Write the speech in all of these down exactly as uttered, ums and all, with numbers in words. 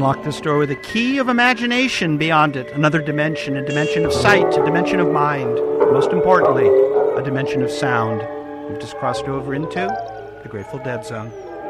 unlock this door with a key of imagination beyond it, another dimension, a dimension of sight, a dimension of mind, most importantly, a dimension of sound. We've just crossed over into the Grateful Dead zone.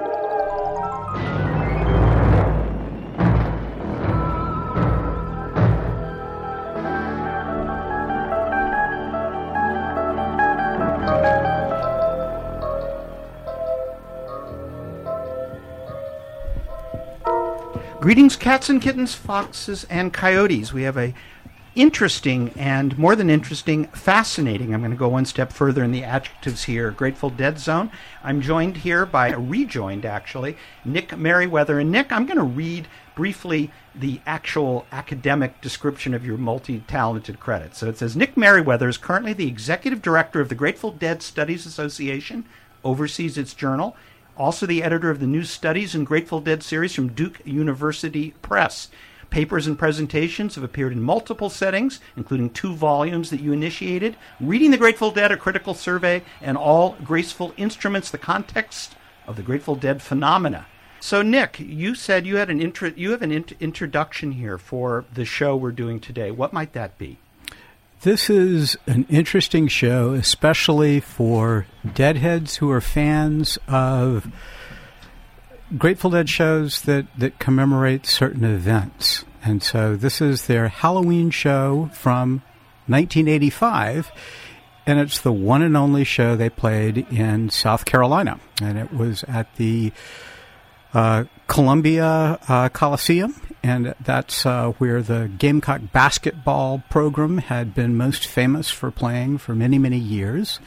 Greetings, cats and kittens, foxes and coyotes. We have a interesting and more than interesting, fascinating, I'm going to go one step further in the adjectives here, Grateful Dead zone. I'm joined here by, rejoined actually, Nick Merriweather. And Nick, I'm going to read briefly the actual academic description of your multi-talented credits. So it says, Nick Merriweather is currently the executive director of the Grateful Dead Studies Association, oversees its journal, also the editor of the New Studies and Grateful Dead series from Duke University Press. Papers and presentations have appeared in multiple settings, including two volumes that you initiated, Reading the Grateful Dead, A Critical Survey, and All Graceful Instruments, the Context of the Grateful Dead Phenomena. So, Nick, you said you had an intro, you have an int- introduction here for the show we're doing today. What might that be? This is an interesting show, especially for Deadheads who are fans of Grateful Dead shows that, that commemorate certain events. And so this is their Halloween show from nineteen eighty-five, and it's the one and only show they played in South Carolina. And it was at the uh, Columbia uh, Coliseum. And that's uh, where the Gamecock basketball program had been most famous for playing for many, many years.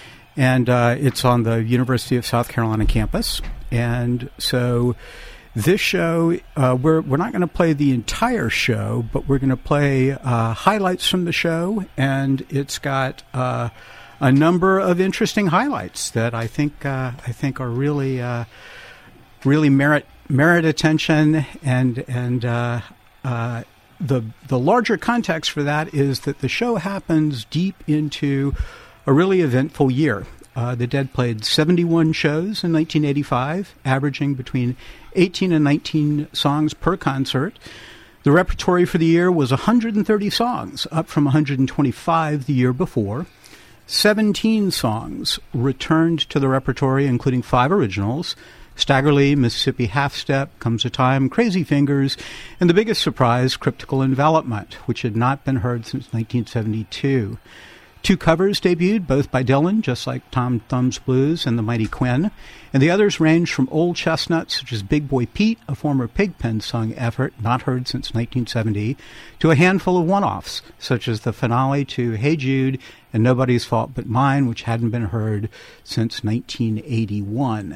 And uh, it's on the University of South Carolina campus. And so this show, uh, we're, we're not going to play the entire show, but we're going to play uh, highlights from the show. And it's got uh, a number of interesting highlights that I think uh, I think are really, uh, really merit merit attention, and and uh, uh, the the larger context for that is that the show happens deep into a really eventful year. Uh, the Dead played seventy-one shows in nineteen eighty-five, averaging between eighteen and nineteen songs per concert. The repertory for the year was one hundred thirty songs, up from one hundred twenty-five the year before. seventeen songs returned to the repertory, including five originals: Staggerly, Mississippi Half Step, Comes a Time, Crazy Fingers, and the biggest surprise, Cryptical Envelopment, which had not been heard since nineteen seventy-two. Two covers debuted, both by Dylan, just like Tom Thumb's Blues and The Mighty Quinn, and the others ranged from old chestnuts, such as Big Boy Pete, a former Pigpen sung effort not heard since nineteen seventy, to a handful of one-offs, such as the finale to Hey Jude and Nobody's Fault But Mine, which hadn't been heard since nineteen eighty-one.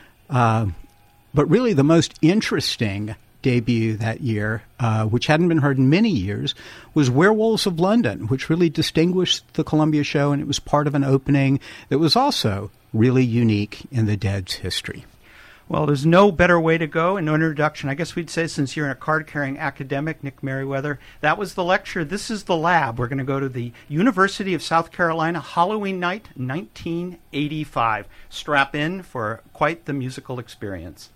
Uh, but really the most interesting debut that year, uh, which hadn't been heard in many years, was Werewolves of London, which really distinguished the Columbia show, and it was part of an opening that was also really unique in the Dead's history. Well, there's no better way to go. In introduction, I guess we'd say, since you're a card-carrying academic, Nick Merriweather, that was the lecture. This is the lab. We're going to go to the University of South Carolina, Halloween night, nineteen eighty-five. Strap in for quite the musical experience.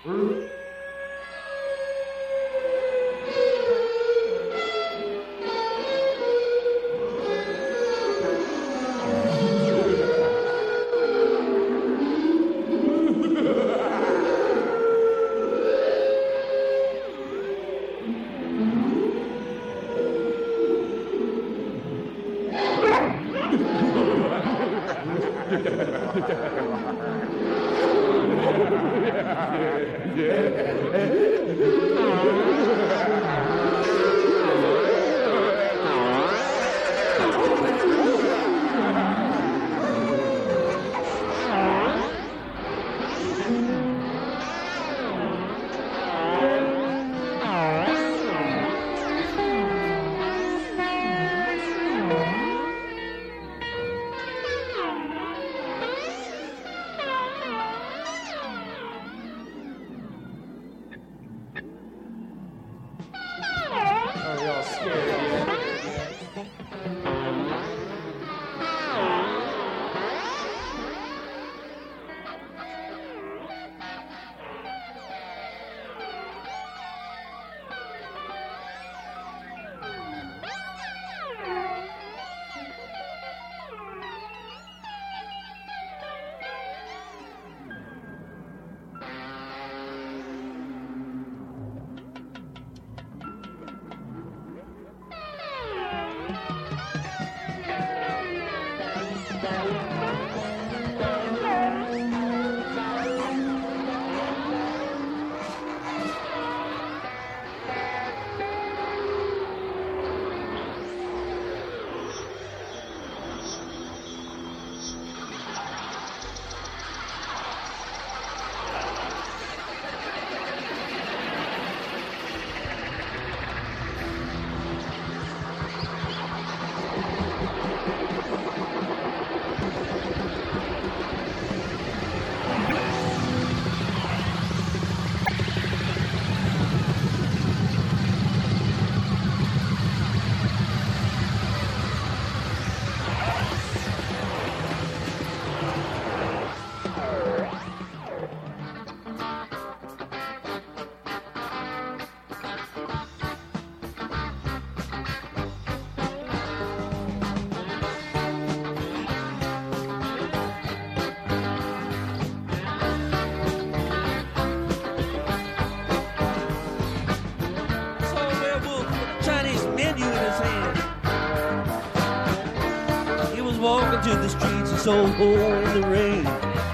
To the streets of Soho in the rain.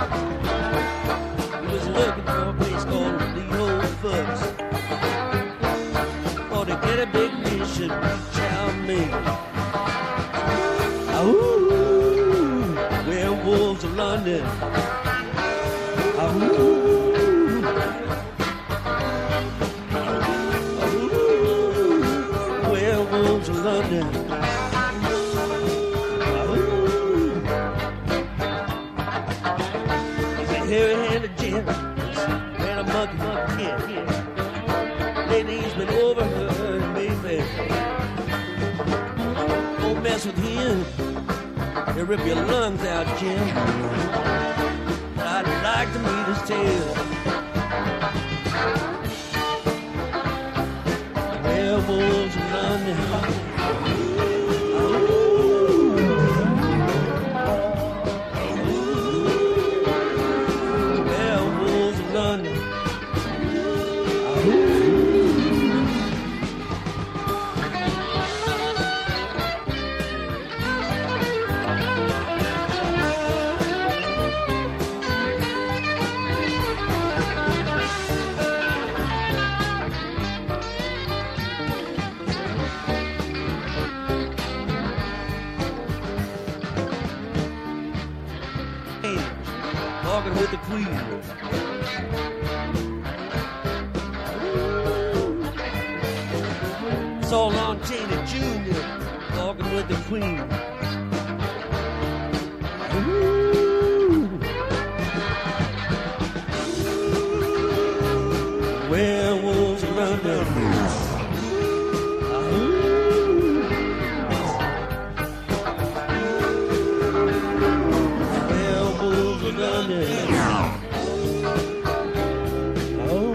He was looking for a place called the Old Foots. Or to get a big mission, reach out me. Ooh, werewolves of London. Ooh, ooh, werewolves of London. Hairy-handed gent and a monkey monkey kid. Lady's been overheard in Mayfair. Don't mess with him, he'll rip your lungs out, Jim. I'd like to meet his tail. Werewolves of London. Walking with the Queen. Saw Lon Chaney Junior walking with the Queen. Ooh. Werewolves of London. Werewolves of London. Oh.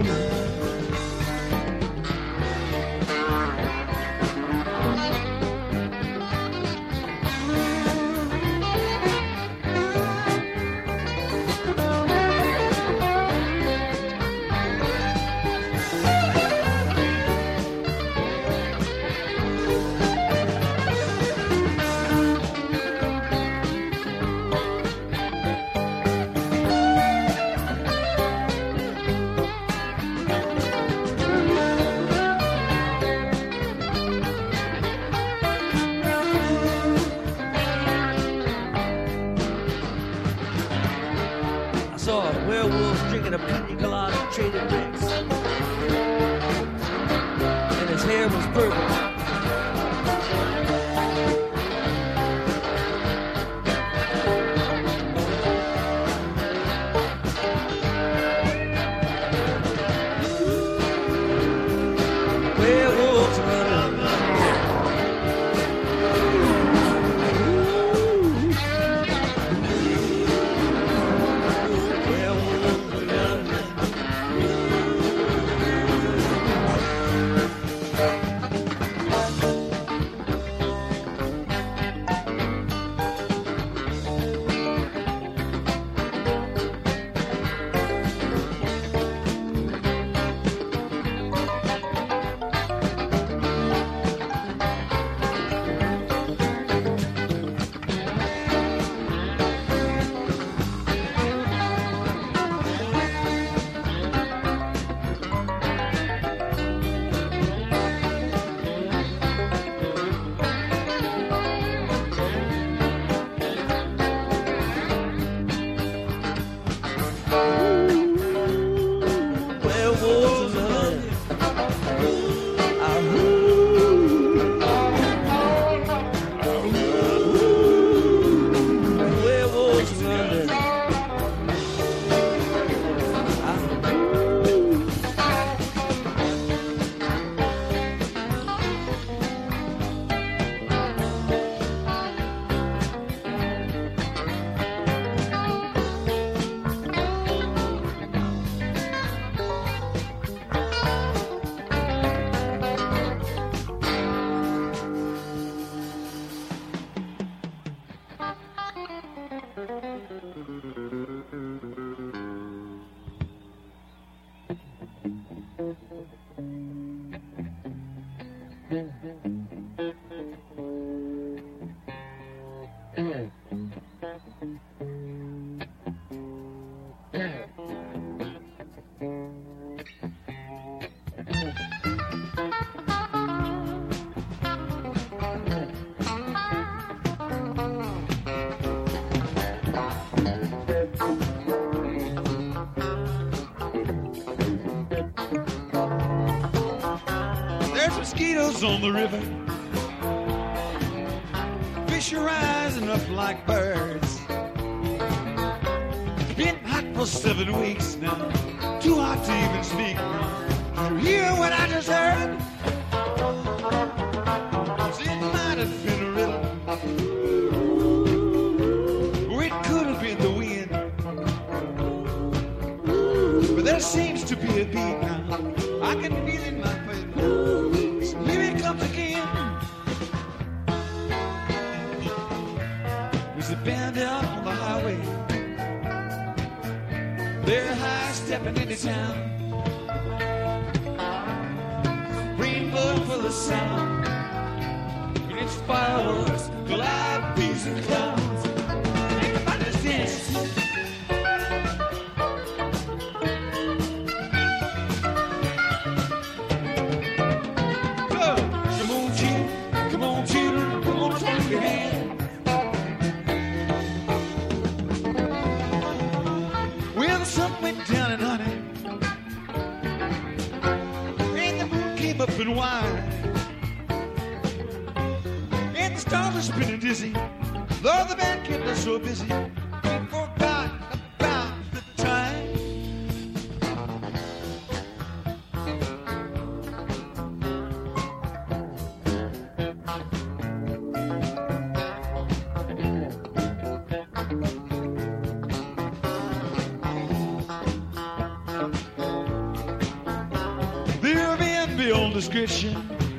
his hair was purple. Werewolves running. Mosquitoes on the river, fish are rising up like birds. Been hot for seven weeks now, too hot to even speak. Did you hear what I just heard? It might have been a riddle, or it could have been the wind. But there seems to be a beat now, I can feel it in my face now. Maybe it comes again. There's a band out on the highway, they're high stepping into town. Rainbow full of sound, and it's fireworks, glide bees and clowns. Everybody's dancing. Up and wide, and the stars are spinning dizzy. Lord, the band kept us so busy, we forgot about the time. Beyond description,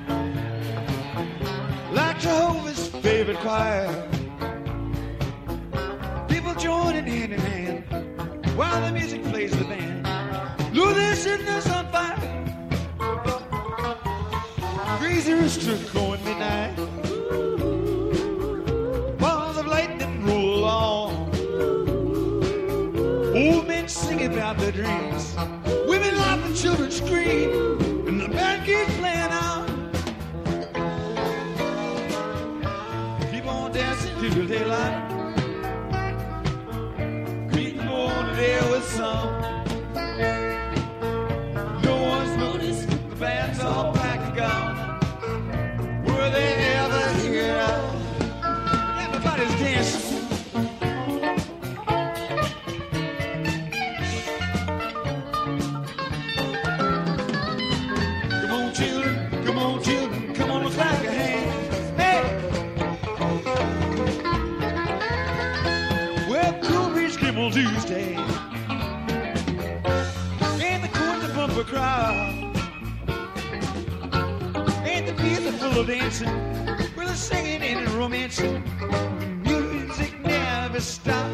like Jehovah's favorite choir, people joining hand in hand while the music plays the band. Lord, they're setting us on fire. Crazy rooster going midnight, balls of lightning roll along. Old men sing about their dreams, women laugh and children scream. The band keeps playing on. Keep on dancing till the daylight. Greet the morning air with song. No one's noticed, the band's all back and gone. Tuesday. And the court's a bumper crowd. And the beers are full of dancing. Where they're singing and romancing. Music never stops.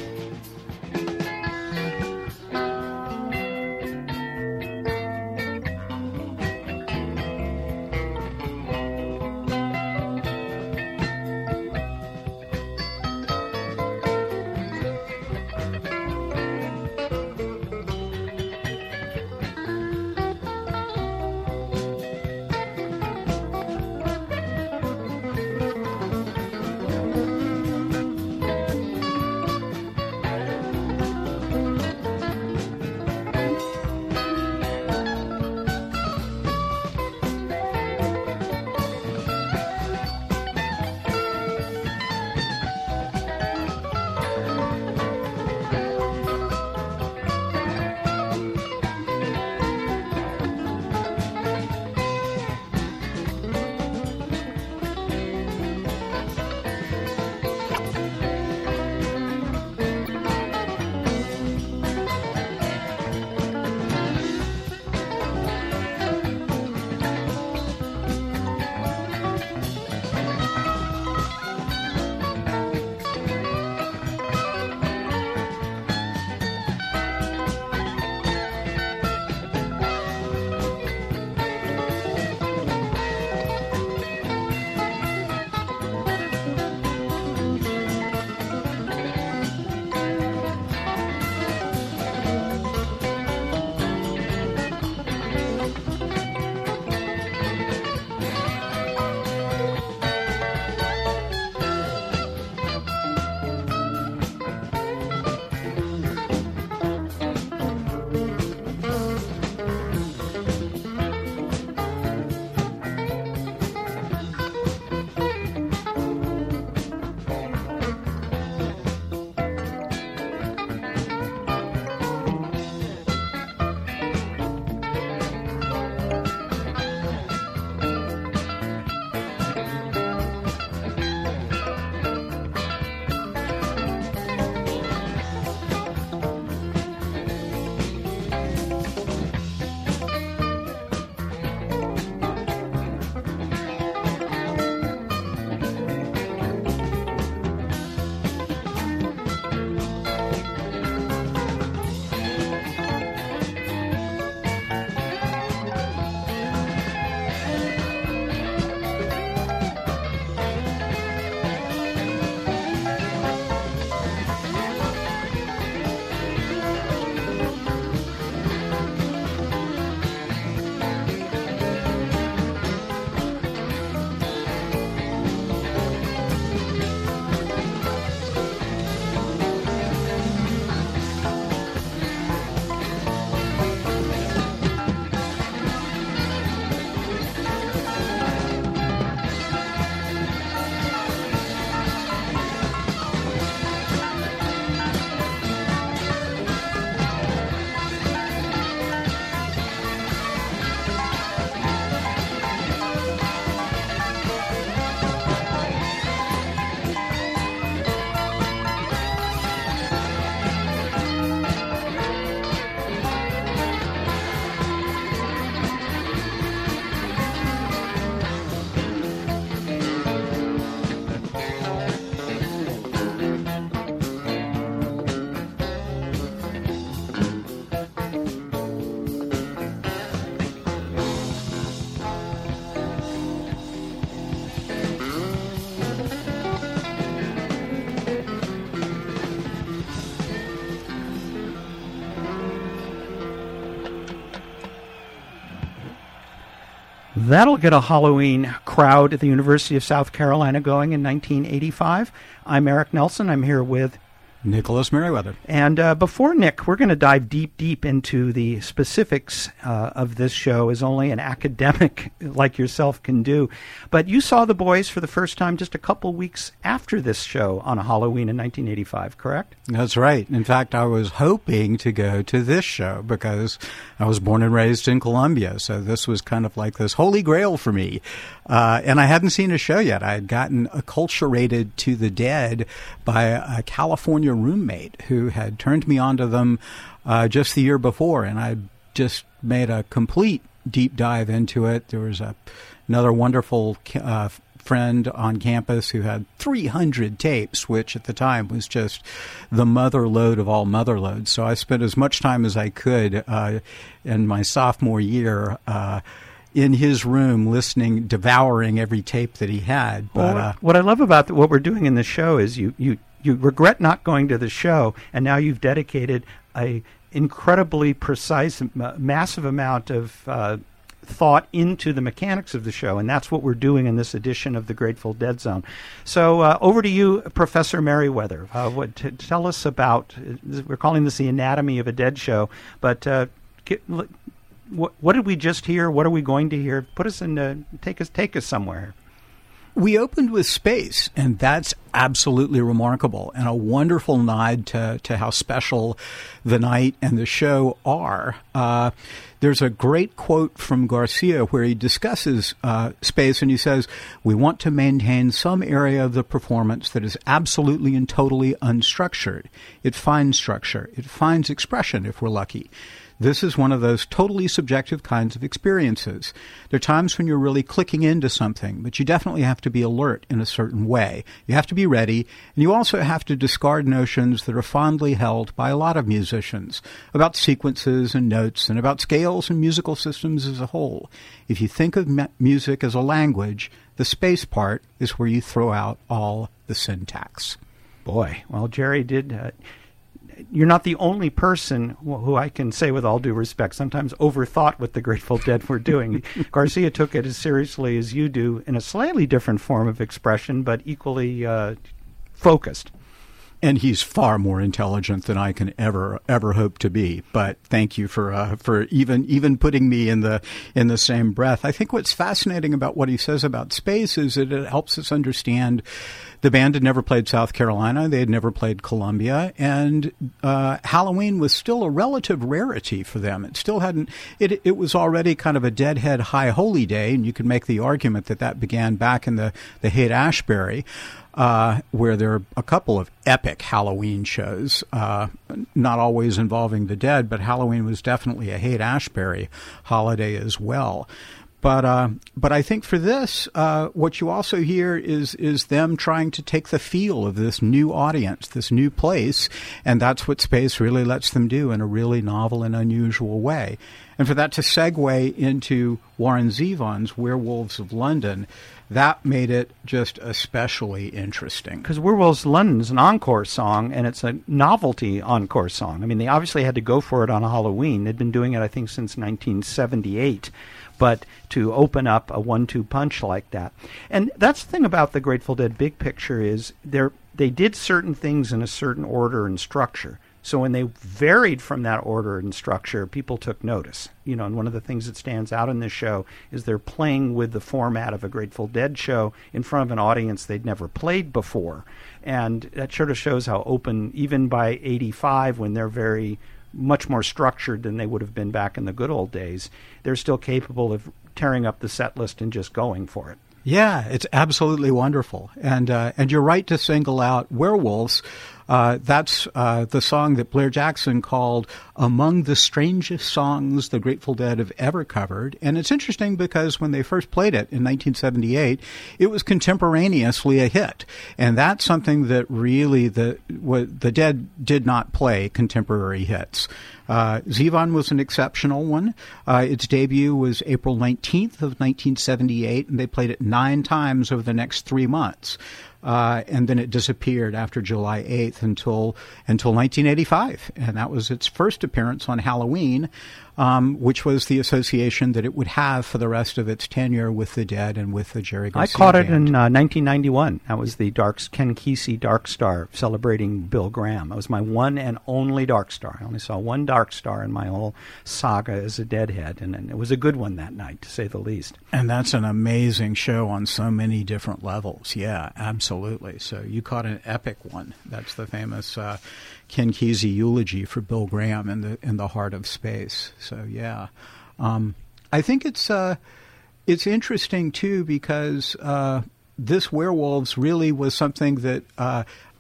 That'll get a Halloween crowd at the University of South Carolina going in nineteen eighty-five. I'm Eric Nelson. I'm here with Nicholas Merriweather. And uh, before Nick, we're going to dive deep, deep into the specifics uh, of this show, as only an academic like yourself can do. But you saw the boys for the first time just a couple weeks after this show on a Halloween in nineteen eighty-five, correct? That's right. In fact, I was hoping to go to this show because I was born and raised in Columbia, so this was kind of like this holy grail for me. Uh, and I hadn't seen a show yet. I had gotten acculturated to the Dead by a California a roommate who had turned me onto them uh, just the year before, and I just made a complete deep dive into it. There was a, another wonderful uh, friend on campus who had three hundred tapes, which at the time was just the mother lode of all mother loads. So I spent as much time as I could uh, in my sophomore year uh, in his room listening, devouring every tape that he had. But, well, uh, what I love about the, what we're doing in the show is you, you, you regret not going to the show, and now you've dedicated a incredibly precise, uh, massive amount of uh, thought into the mechanics of the show, and that's what we're doing in this edition of the Grateful Dead Zone. So uh, over to you, Professor Merriweather. Uh, what, t- tell us about, uh, we're calling this the anatomy of a dead show, but uh, get, l- what, what did we just hear? What are we going to hear? Put us in, uh, take us, take us somewhere. We opened with Space, and that's absolutely remarkable and a wonderful nod to, to how special the night and the show are. Uh, there's a great quote from Garcia where he discusses uh, Space, and he says, "We want to maintain some area of the performance that is absolutely and totally unstructured. It finds structure. It finds expression, if we're lucky. This is one of those totally subjective kinds of experiences. There are times when you're really clicking into something, but you definitely have to be alert in a certain way. You have to be ready, and you also have to discard notions that are fondly held by a lot of musicians about sequences and notes and about scales and musical systems as a whole. If you think of mu- music as a language, the space part is where you throw out all the syntax." Boy, well, Jerry did... Uh, You're not the only person who I can say with all due respect sometimes overthought what the Grateful Dead were doing. Garcia took it as seriously as you do in a slightly different form of expression, but equally uh, focused. And he's far more intelligent than I can ever ever hope to be. But thank you for uh, for even even putting me in the in the same breath. I think what's fascinating about what he says about space is that it helps us understand the band had never played South Carolina. They had never played Columbia, and uh, Halloween was still a relative rarity for them. It still hadn't. It it was already kind of a Deadhead High Holy Day, and you can make the argument that that began back in the the Haight-Ashbury. Uh, where there are a couple of epic Halloween shows, uh, not always involving the dead, but Halloween was definitely a Haight-Ashbury holiday as well. But uh, but I think for this, uh, what you also hear is is them trying to take the feel of this new audience, this new place, and that's what Space really lets them do in a really novel and unusual way. And for that to segue into Warren Zevon's Werewolves of London, that made it just especially interesting. Because Werewolves of London is an encore song, and it's a novelty encore song. I mean, they obviously had to go for it on Halloween. They'd been doing it, I think, since nineteen seventy-eight. But to open up a one two punch like that. And that's the thing about the Grateful Dead big picture is they they did certain things in a certain order and structure. So when they varied from that order and structure, people took notice. You know, and one of the things that stands out in this show is they're playing with the format of a Grateful Dead show in front of an audience they'd never played before. And that sort of shows how open, even by eighty-five, when they're very much more structured than they would have been back in the good old days, they're still capable of tearing up the set list and just going for it. Yeah, it's absolutely wonderful. And uh, and you're right to single out Werewolves. Uh, that's uh, the song that Blair Jackson called among the strangest songs the Grateful Dead have ever covered. And it's interesting because when they first played it in nineteen seventy-eight, it was contemporaneously a hit. And that's something that really the what, the Dead did not play contemporary hits. Uh, Zevon was an exceptional one. Uh, its debut was April nineteenth of nineteen seventy-eight, and they played it nine times over the next three months. Uh, and then it disappeared after July eighth until until nineteen eighty-five, and that was its first appearance on Halloween, um, which was the association that it would have for the rest of its tenure with the Dead and with the Jerry Garcia I caught it band. in uh, nineteen ninety-one. That was the Dark Ken Kesey Dark Star celebrating Bill Graham. That was my one and only Dark Star. I only saw one Dark Star in my whole saga as a Deadhead, and, and it was a good one that night, to say the least. And that's an amazing show on so many different levels. Yeah, absolutely. Absolutely. So you caught an epic one. That's the famous uh, Ken Kesey eulogy for Bill Graham in the in the heart of space. So yeah, um, I think it's uh, it's interesting too because uh, this Werewolves really was something that uh,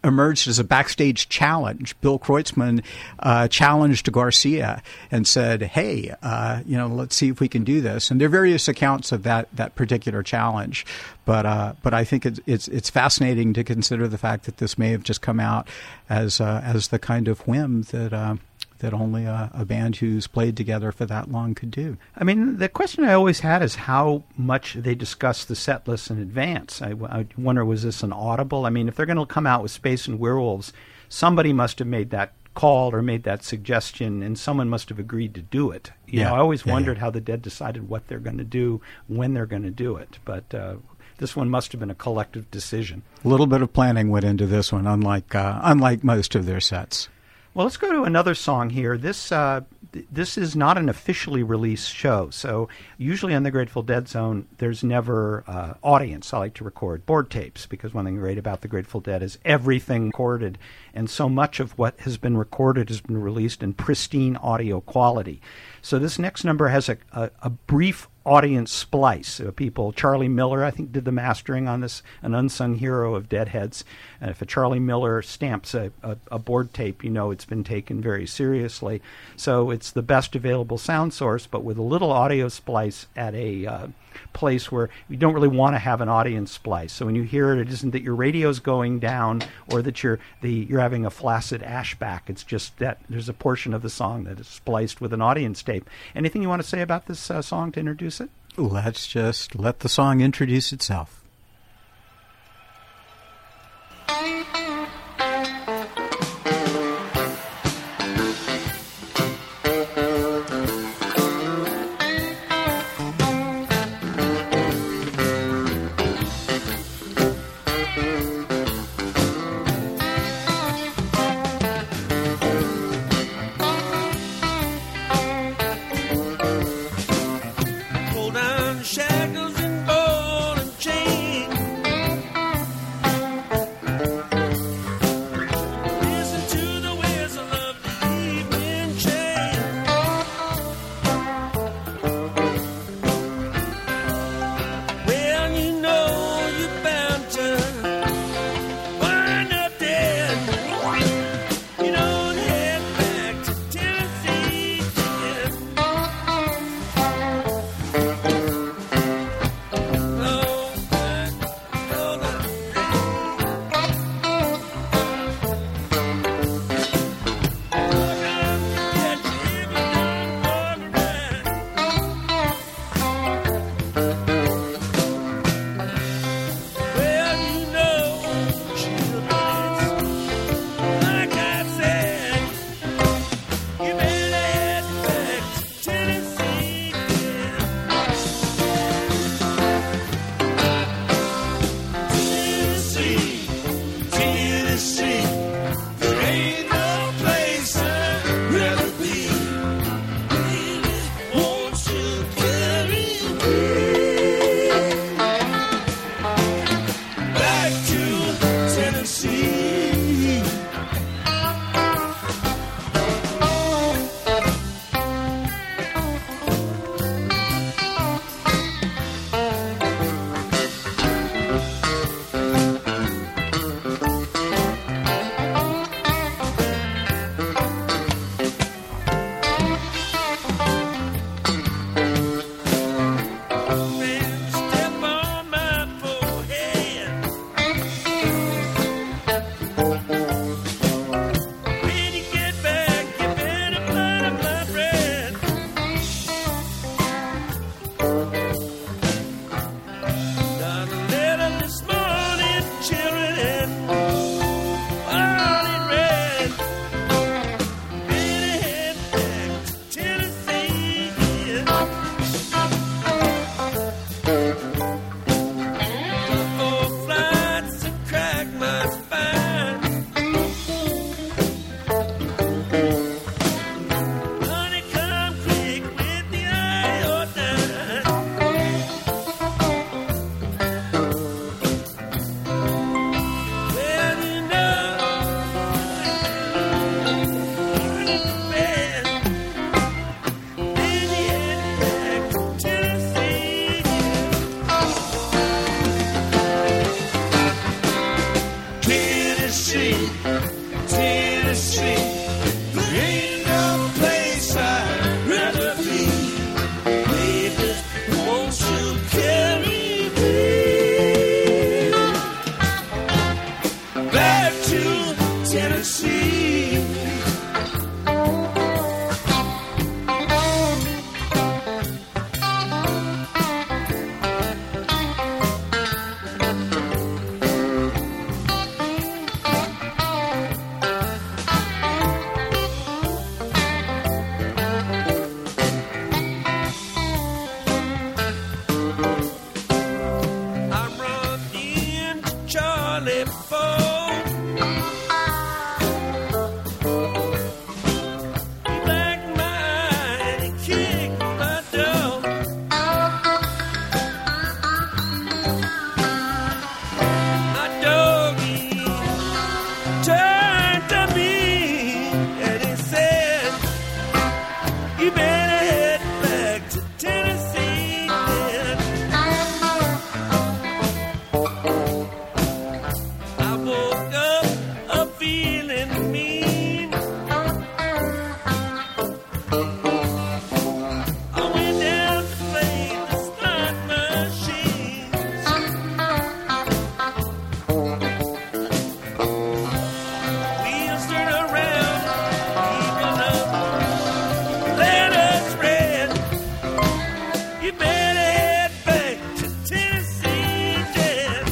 emerged as a backstage challenge. Bill Kreutzmann uh, challenged Garcia and said, hey, uh, you know, let's see if we can do this. And there are various accounts of that that particular challenge. But uh, but I think it's, it's it's fascinating to consider the fact that this may have just come out as uh, as the kind of whim that uh, that only a, a band who's played together for that long could do. I mean, the question I always had is how much they discuss the set list in advance. I, I wonder, was this an audible? I mean, if they're going to come out with Space and Werewolves, somebody must have made that call or made that suggestion, and someone must have agreed to do it. You Yeah. know, I always Yeah, wondered yeah. how the Dead decided what they're going to do, when they're going to do it. But uh, this one must have been a collective decision. A little bit of planning went into this one, unlike uh, unlike most of their sets. Well, let's go to another song here. This uh, th- this is not an officially released show, so usually on the Grateful Dead Zone, there's never uh, audience. I like to record board tapes because one thing great about the Grateful Dead is everything recorded, and so much of what has been recorded has been released in pristine audio quality. So this next number has a, a, a brief audience splice. Uh, people, Charlie Miller, I think, did the mastering on this, an unsung hero of Deadheads. And if a Charlie Miller stamps a, a, a board tape, you know it's been taken very seriously. So it's the best available sound source, but with a little audio splice at a uh, place where you don't really want to have an audience splice. So when you hear it, it isn't that your radio's going down or that you're the you're having a flaccid ashback. It's just that there's a portion of the song that is spliced with an audience tape. Anything you want to say about this uh, song to introduce it? Let's just let the song introduce itself. Pull down the shackles and ball and chain. money for. He blacked my eye and he kicked my door. My doggy turned to me and he said, "You better head back to Tennessee." I woke up a feeling mean. I went down to play the slot machines. Wheels turn around, people up, let us red. You better head back to Tennessee, Dad.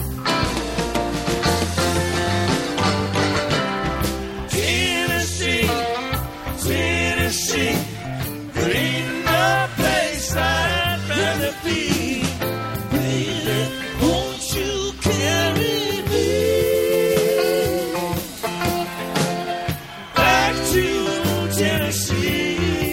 Tennessee, Tennessee, there ain't no place I'd rather be. Baby, won't you carry me back to Tennessee?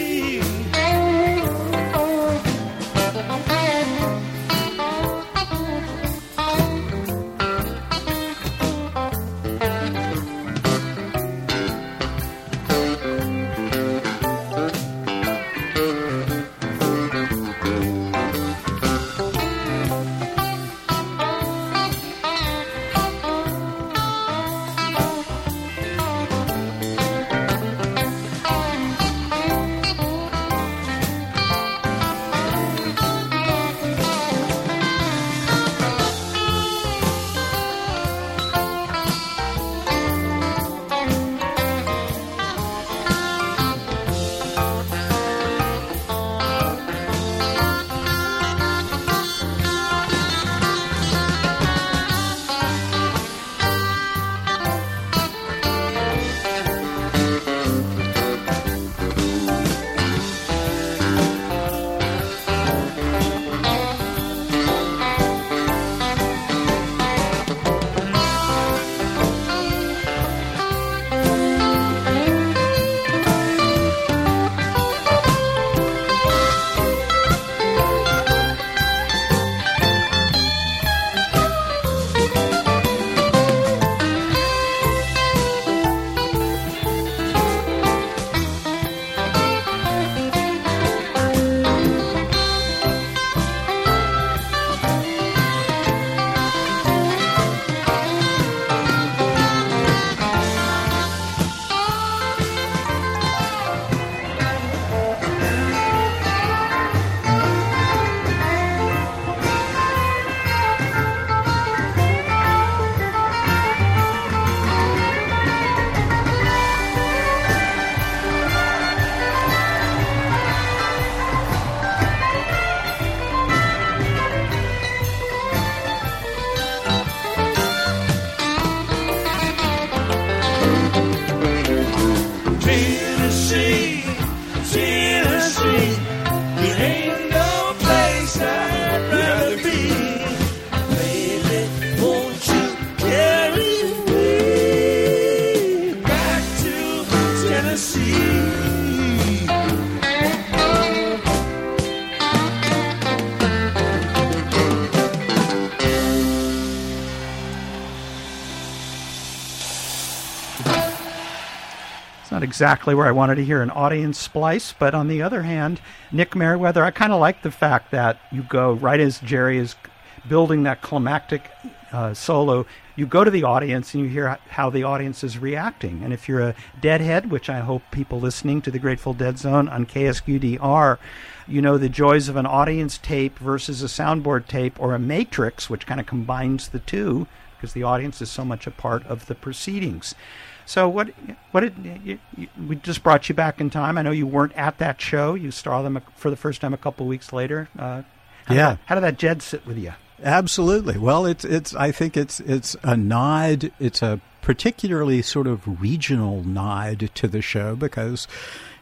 Tennessee, Tennessee, there ain't no place I'd rather be. Baby, won't you carry me back to Tennessee? Not exactly where I wanted to hear an audience splice, but on the other hand, Nick Merriweather, I kind of like the fact that you go right as Jerry is building that climactic uh, solo, you go to the audience and you hear how the audience is reacting. And if you're a Deadhead, which I hope people listening to the Grateful Dead Zone on K S Q D are, you know the joys of an audience tape versus a soundboard tape, or a matrix, which kind of combines the two, because the audience is so much a part of the proceedings. So what? What did you, you, we just brought you back in time? I know you weren't at that show. You saw them for the first time a couple of weeks later. Uh, how yeah. Did that, how did that Jed sit with you? Absolutely. Well, it's it's. I think it's it's a nod. It's a particularly sort of regional nod to the show because,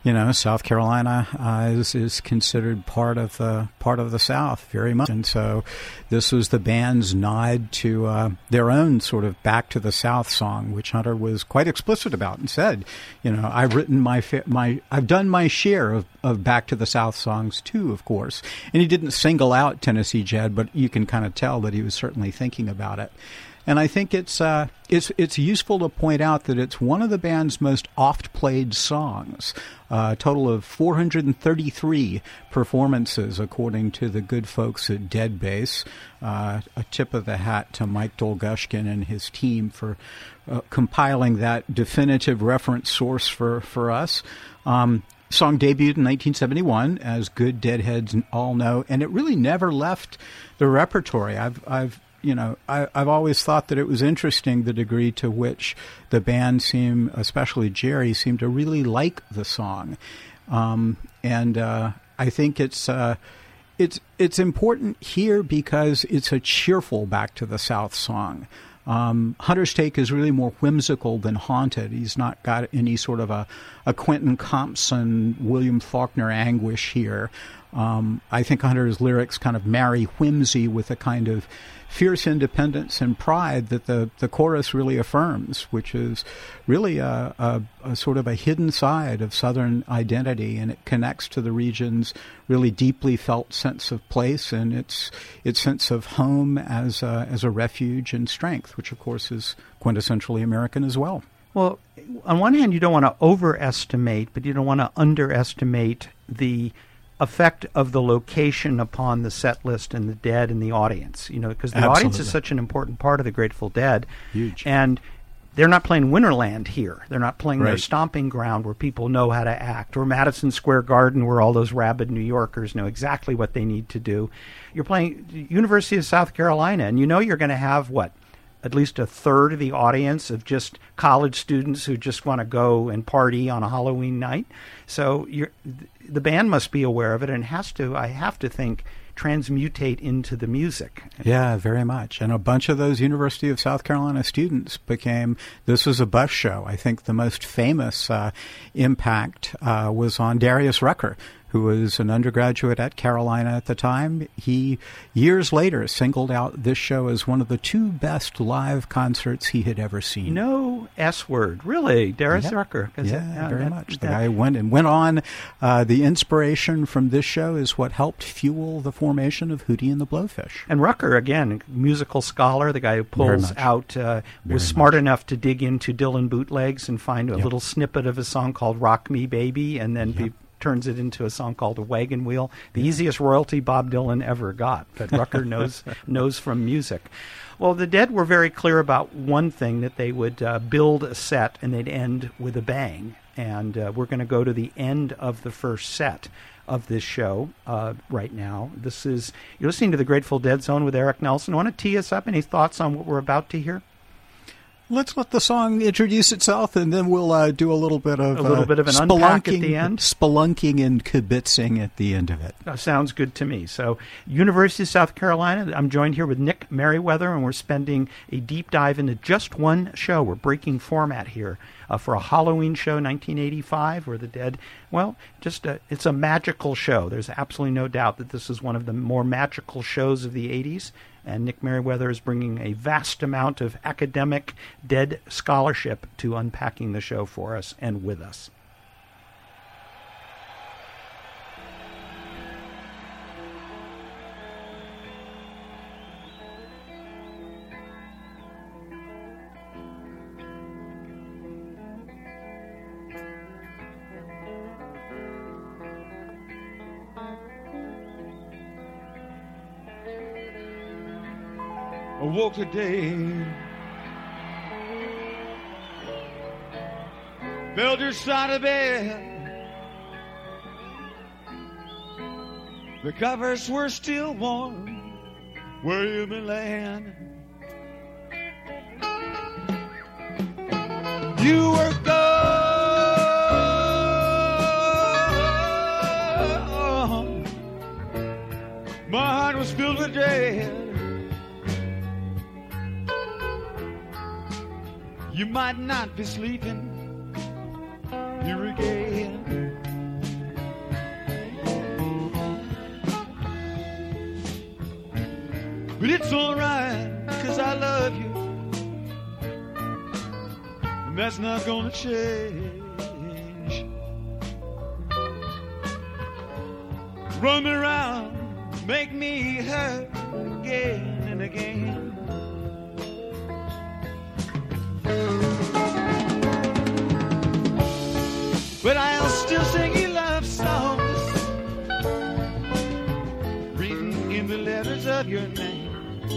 You know, South Carolina uh, is is considered part of the part of the South very much, and so this was the band's nod to uh, their own sort of "Back to the South" song, which Hunter was quite explicit about and said, you know, I've written my fa- my I've done my share of, of "Back to the South" songs too, of course, and he didn't single out Tennessee Jed, but you can kind of tell that he was certainly thinking about it. And I think it's uh, it's it's useful to point out that it's one of the band's most oft-played songs. Uh, a total of four hundred thirty-three performances, according to the good folks at Dead Bass. Uh, a tip of the hat to Mike Dolgushkin and his team for uh, compiling that definitive reference source for, for us. Um, Song debuted in nineteen seventy-one, as good Deadheads all know, and it really never left the repertory. I've I've You know, I, I've always thought that it was interesting the degree to which the band seemed, especially Jerry, seemed to really like the song, um, and uh, I think it's uh, it's it's important here because it's a cheerful Back to the South song. Um, Hunter's take is really more whimsical than haunted. He's not got any sort of a, a Quentin Compson, William Faulkner anguish here. Um, I think Hunter's lyrics kind of marry whimsy with a kind of fierce independence and pride that the, the chorus really affirms, which is really a, a, a sort of a hidden side of Southern identity, and it connects to the region's really deeply felt sense of place and its its sense of home as a, as a refuge and strength, which of course is quintessentially American as well. Well, on one hand, you don't want to overestimate, but you don't want to underestimate the effect of the location upon the set list and the Dead and the audience, you know, because the Absolutely. audience is such an important part of the Grateful Dead. Huge. And they're not playing Winterland here. They're not playing Right. their stomping ground where people know how to act, or Madison Square Garden where all those rabid New Yorkers know exactly what they need to do. You're playing University of South Carolina, and you know you're going to have, what, at least a third of the audience of just college students who just want to go and party on a Halloween night. So you're, the band must be aware of it, and has to, I have to think, transmutate into the music. Yeah, very much. And a bunch of those University of South Carolina students became, this was a bus show. I think the most famous uh, impact uh, was on Darius Rucker, who was an undergraduate at Carolina at the time. He, years later, singled out this show as one of the two best live concerts he had ever seen. No S word, really, Darius Yeah. Rucker. 'Cause Yeah, it- uh, very that- much. The that- guy went and went on. Uh, the inspiration from this show is what helped fuel the formation of Hootie and the Blowfish. And Rucker, again, musical scholar, the guy who Very pulls much. out, uh, Very was smart much. enough to dig into Dylan bootlegs and find a Yep. little snippet of a song called Rock Me Baby, and then Yep. be, turns it into a song called A Wagon Wheel. The easiest royalty Bob Dylan ever got, but Rucker knows knows from music. Well, the Dead were very clear about one thing, that they would uh, build a set and they'd end with a bang. And uh, we're going to go to the end of the first set of this show uh, right now. This is, you're listening to the Grateful Dead Zone with Eric Nelson. Want to tee us up? Any thoughts on what we're about to hear? Let's let the song introduce itself, and then we'll uh, do a little bit of A little uh, bit of an unpack at the spelunking- end? spelunking and kibitzing at the end of it. Uh, sounds good to me. So, University of South Carolina, I'm joined here with Nick Merriweather, and we're spending a deep dive into just one show. We're breaking format here uh, for a Halloween show, nineteen eighty-five, where the Dead, well, just a, it's a magical show. There's absolutely no doubt that this is one of the more magical shows of the eighties. And Nick Merriweather is bringing a vast amount of academic Dead scholarship to unpacking the show for us and with us. I woke today, felt your side of bed. The covers were still warm where you've been laying. You were gone. My heart was filled with dread. You might not be sleeping here again. But it's alright, cause I love you. And that's not gonna change. Run me around, make me hurt again and again. But I'll still sing you love songs, reading in the letters of your name.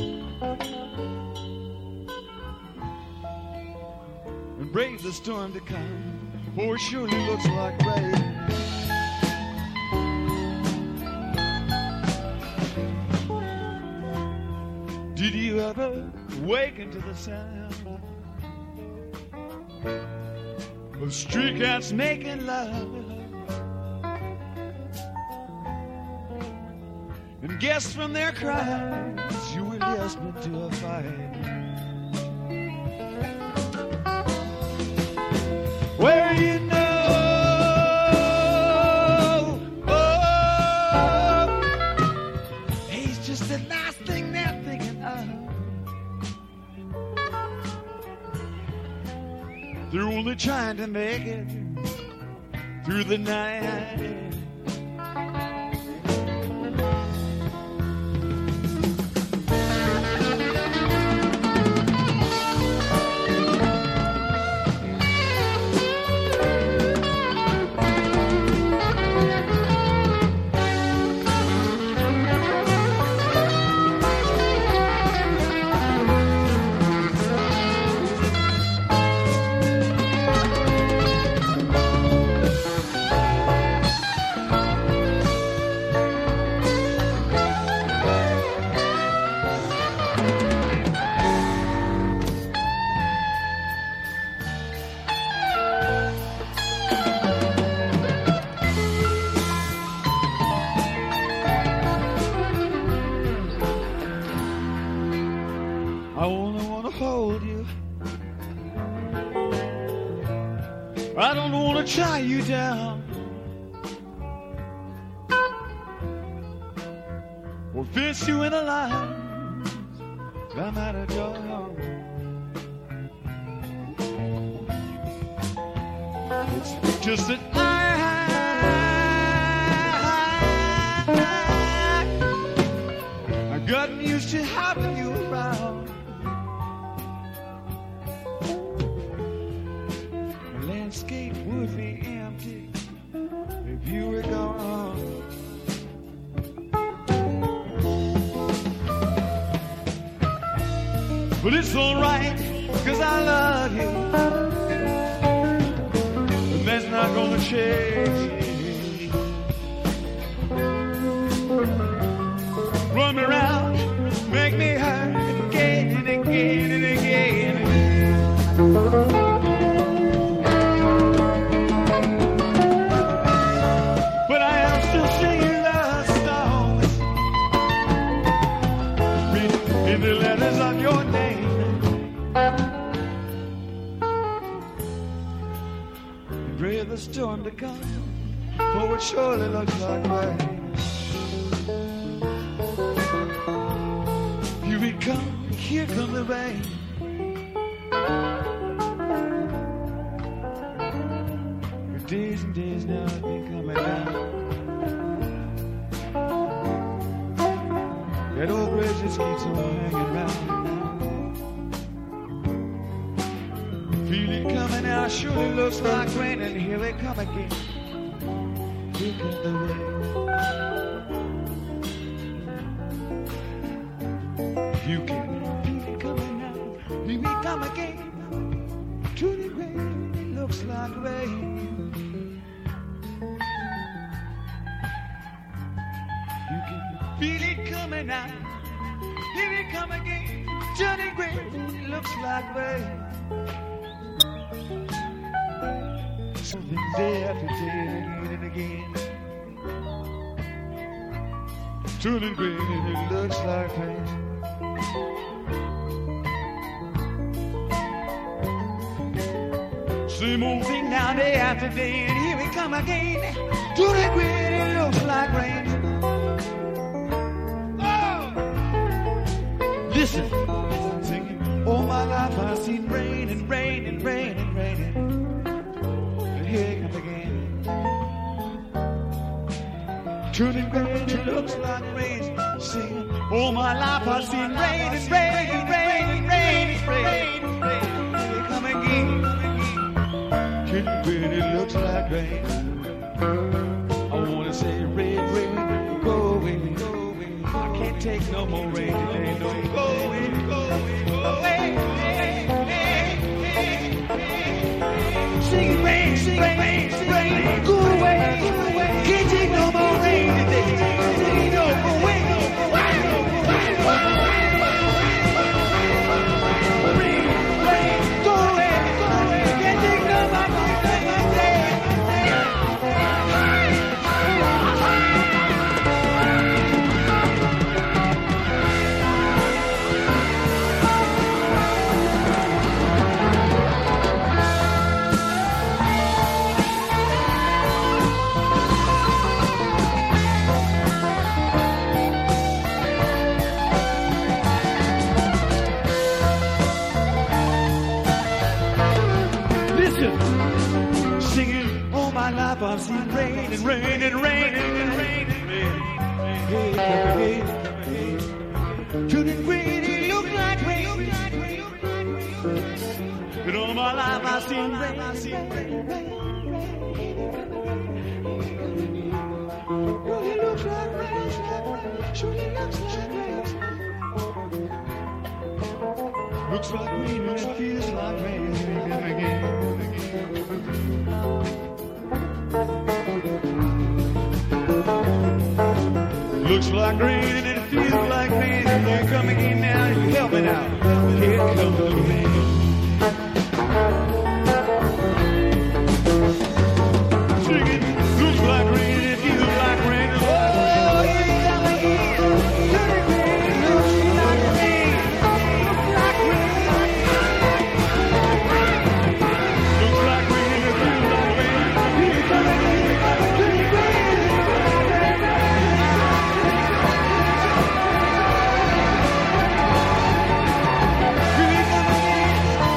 And brave the storm to come, for it surely looks like rain. Did you ever waken to the sound of street cats making love, and guess from their cries you were listening to a fight? Where you know, oh, he's just the last thing they're thinking of. They're only trying to make it through the night. I don't want to tie you down or fence you in a line I'm out of door. It's just that I, I, I got used to having you around. The landscape would be empty if you were gone. But it's alright, cause I love you, and that's not gonna change. Run me around, make me hurt again and again and again. But I am still singing love songs, reading in the letters of your name. Pray the storm to come, for it surely looks like rain. Here it comes, here comes the rain. For days and days now it's been coming down. That old bridge just keeps on hanging round. Feel it coming out, surely looks like rain, and here it come again. Here comes the rain. You can feel it coming out, here it come again. To the rain, it looks like rain. You can feel it coming out, here it come again. To the rain, it looks like rain. Something day after day, again and again. Turning green and it looks like rain. Same old thing now, day after day, and here we come again. Turning green and it looks like rain. Oh! Listen, singing. All my life I've seen rain and rain and rain and rain. And here it comes again. Turning gray, it looks like rain. Singing. All my life I've seen rain and rain and rain and rain and rain and rain. Here it comes again. Turning gray, it looks like rain. I wanna say rain, rain, go away, go away. I can't take no more rain today. No, go away, go away, go away. Sing rain, sing rain, sing rain, go away, go away. Can't take no more rain today. No, go away, go away, go away. Rain, rain, go away, go away. Can't take no more rain today. Singing all my life I've seen rain and rain and rain and rain and rain. Hey, hey, hey. Turning green, it look like rain. But all my life I've seen rain, I've seen rain, rain, well, it looks like rain, surely looks like rain. Looks like rain and it feels like rain again, again, again. Looks like rain and it feels like rain. They're coming in now. Help me now. Here comes the rain. Sing it. Looks like rain and it feels like rain. Oh, here comes the rain. Looks like rain. Looks like rain. Looks like rain and it feels like rain. Here comes the rain. Here comes the rain.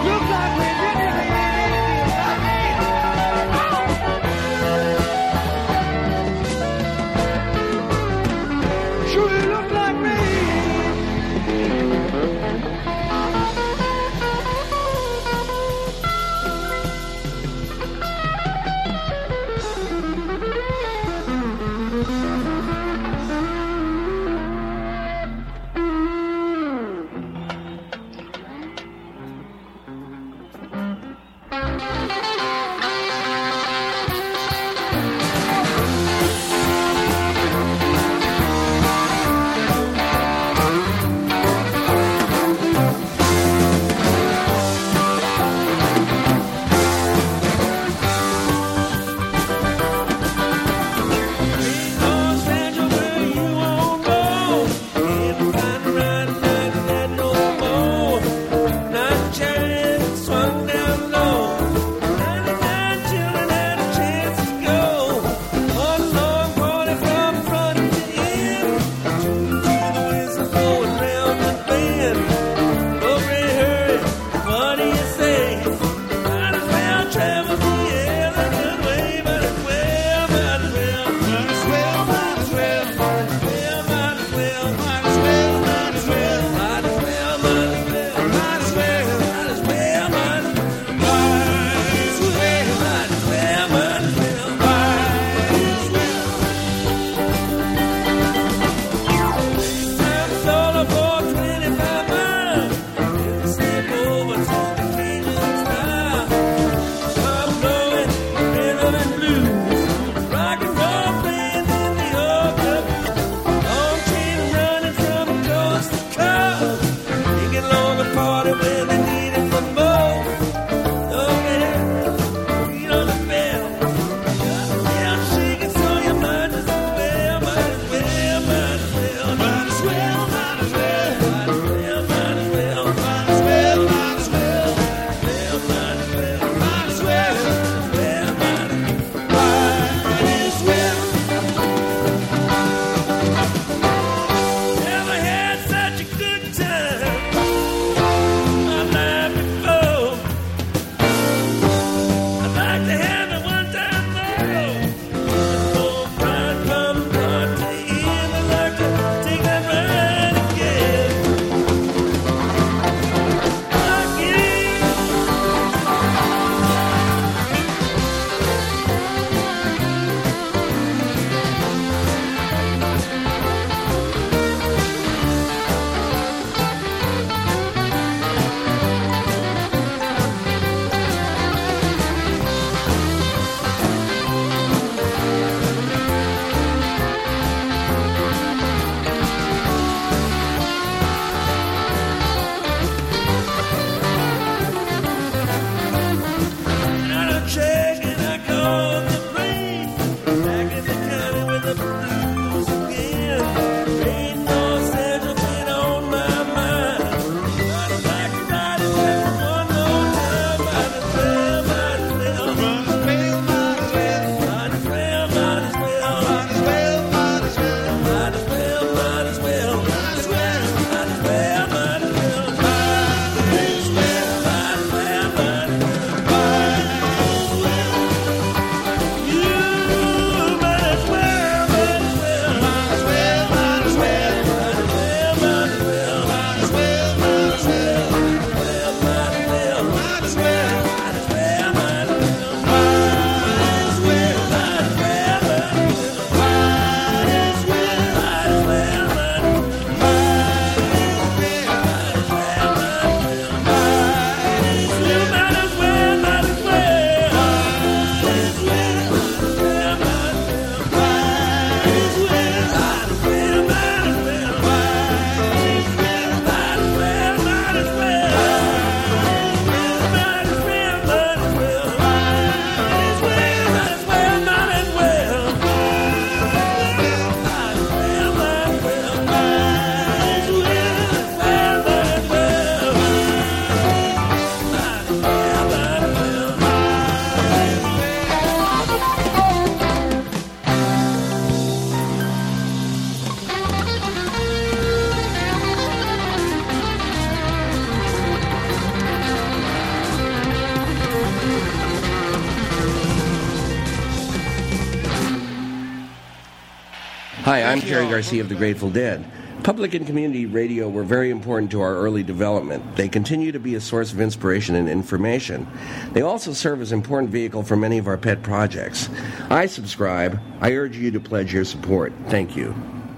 Hi, I'm Jerry Garcia of the Grateful Dead. Public and community radio were very important to our early development. They continue to be a source of inspiration and information. They also serve as an important vehicle for many of our pet projects. I subscribe. I urge you to pledge your support. Thank you.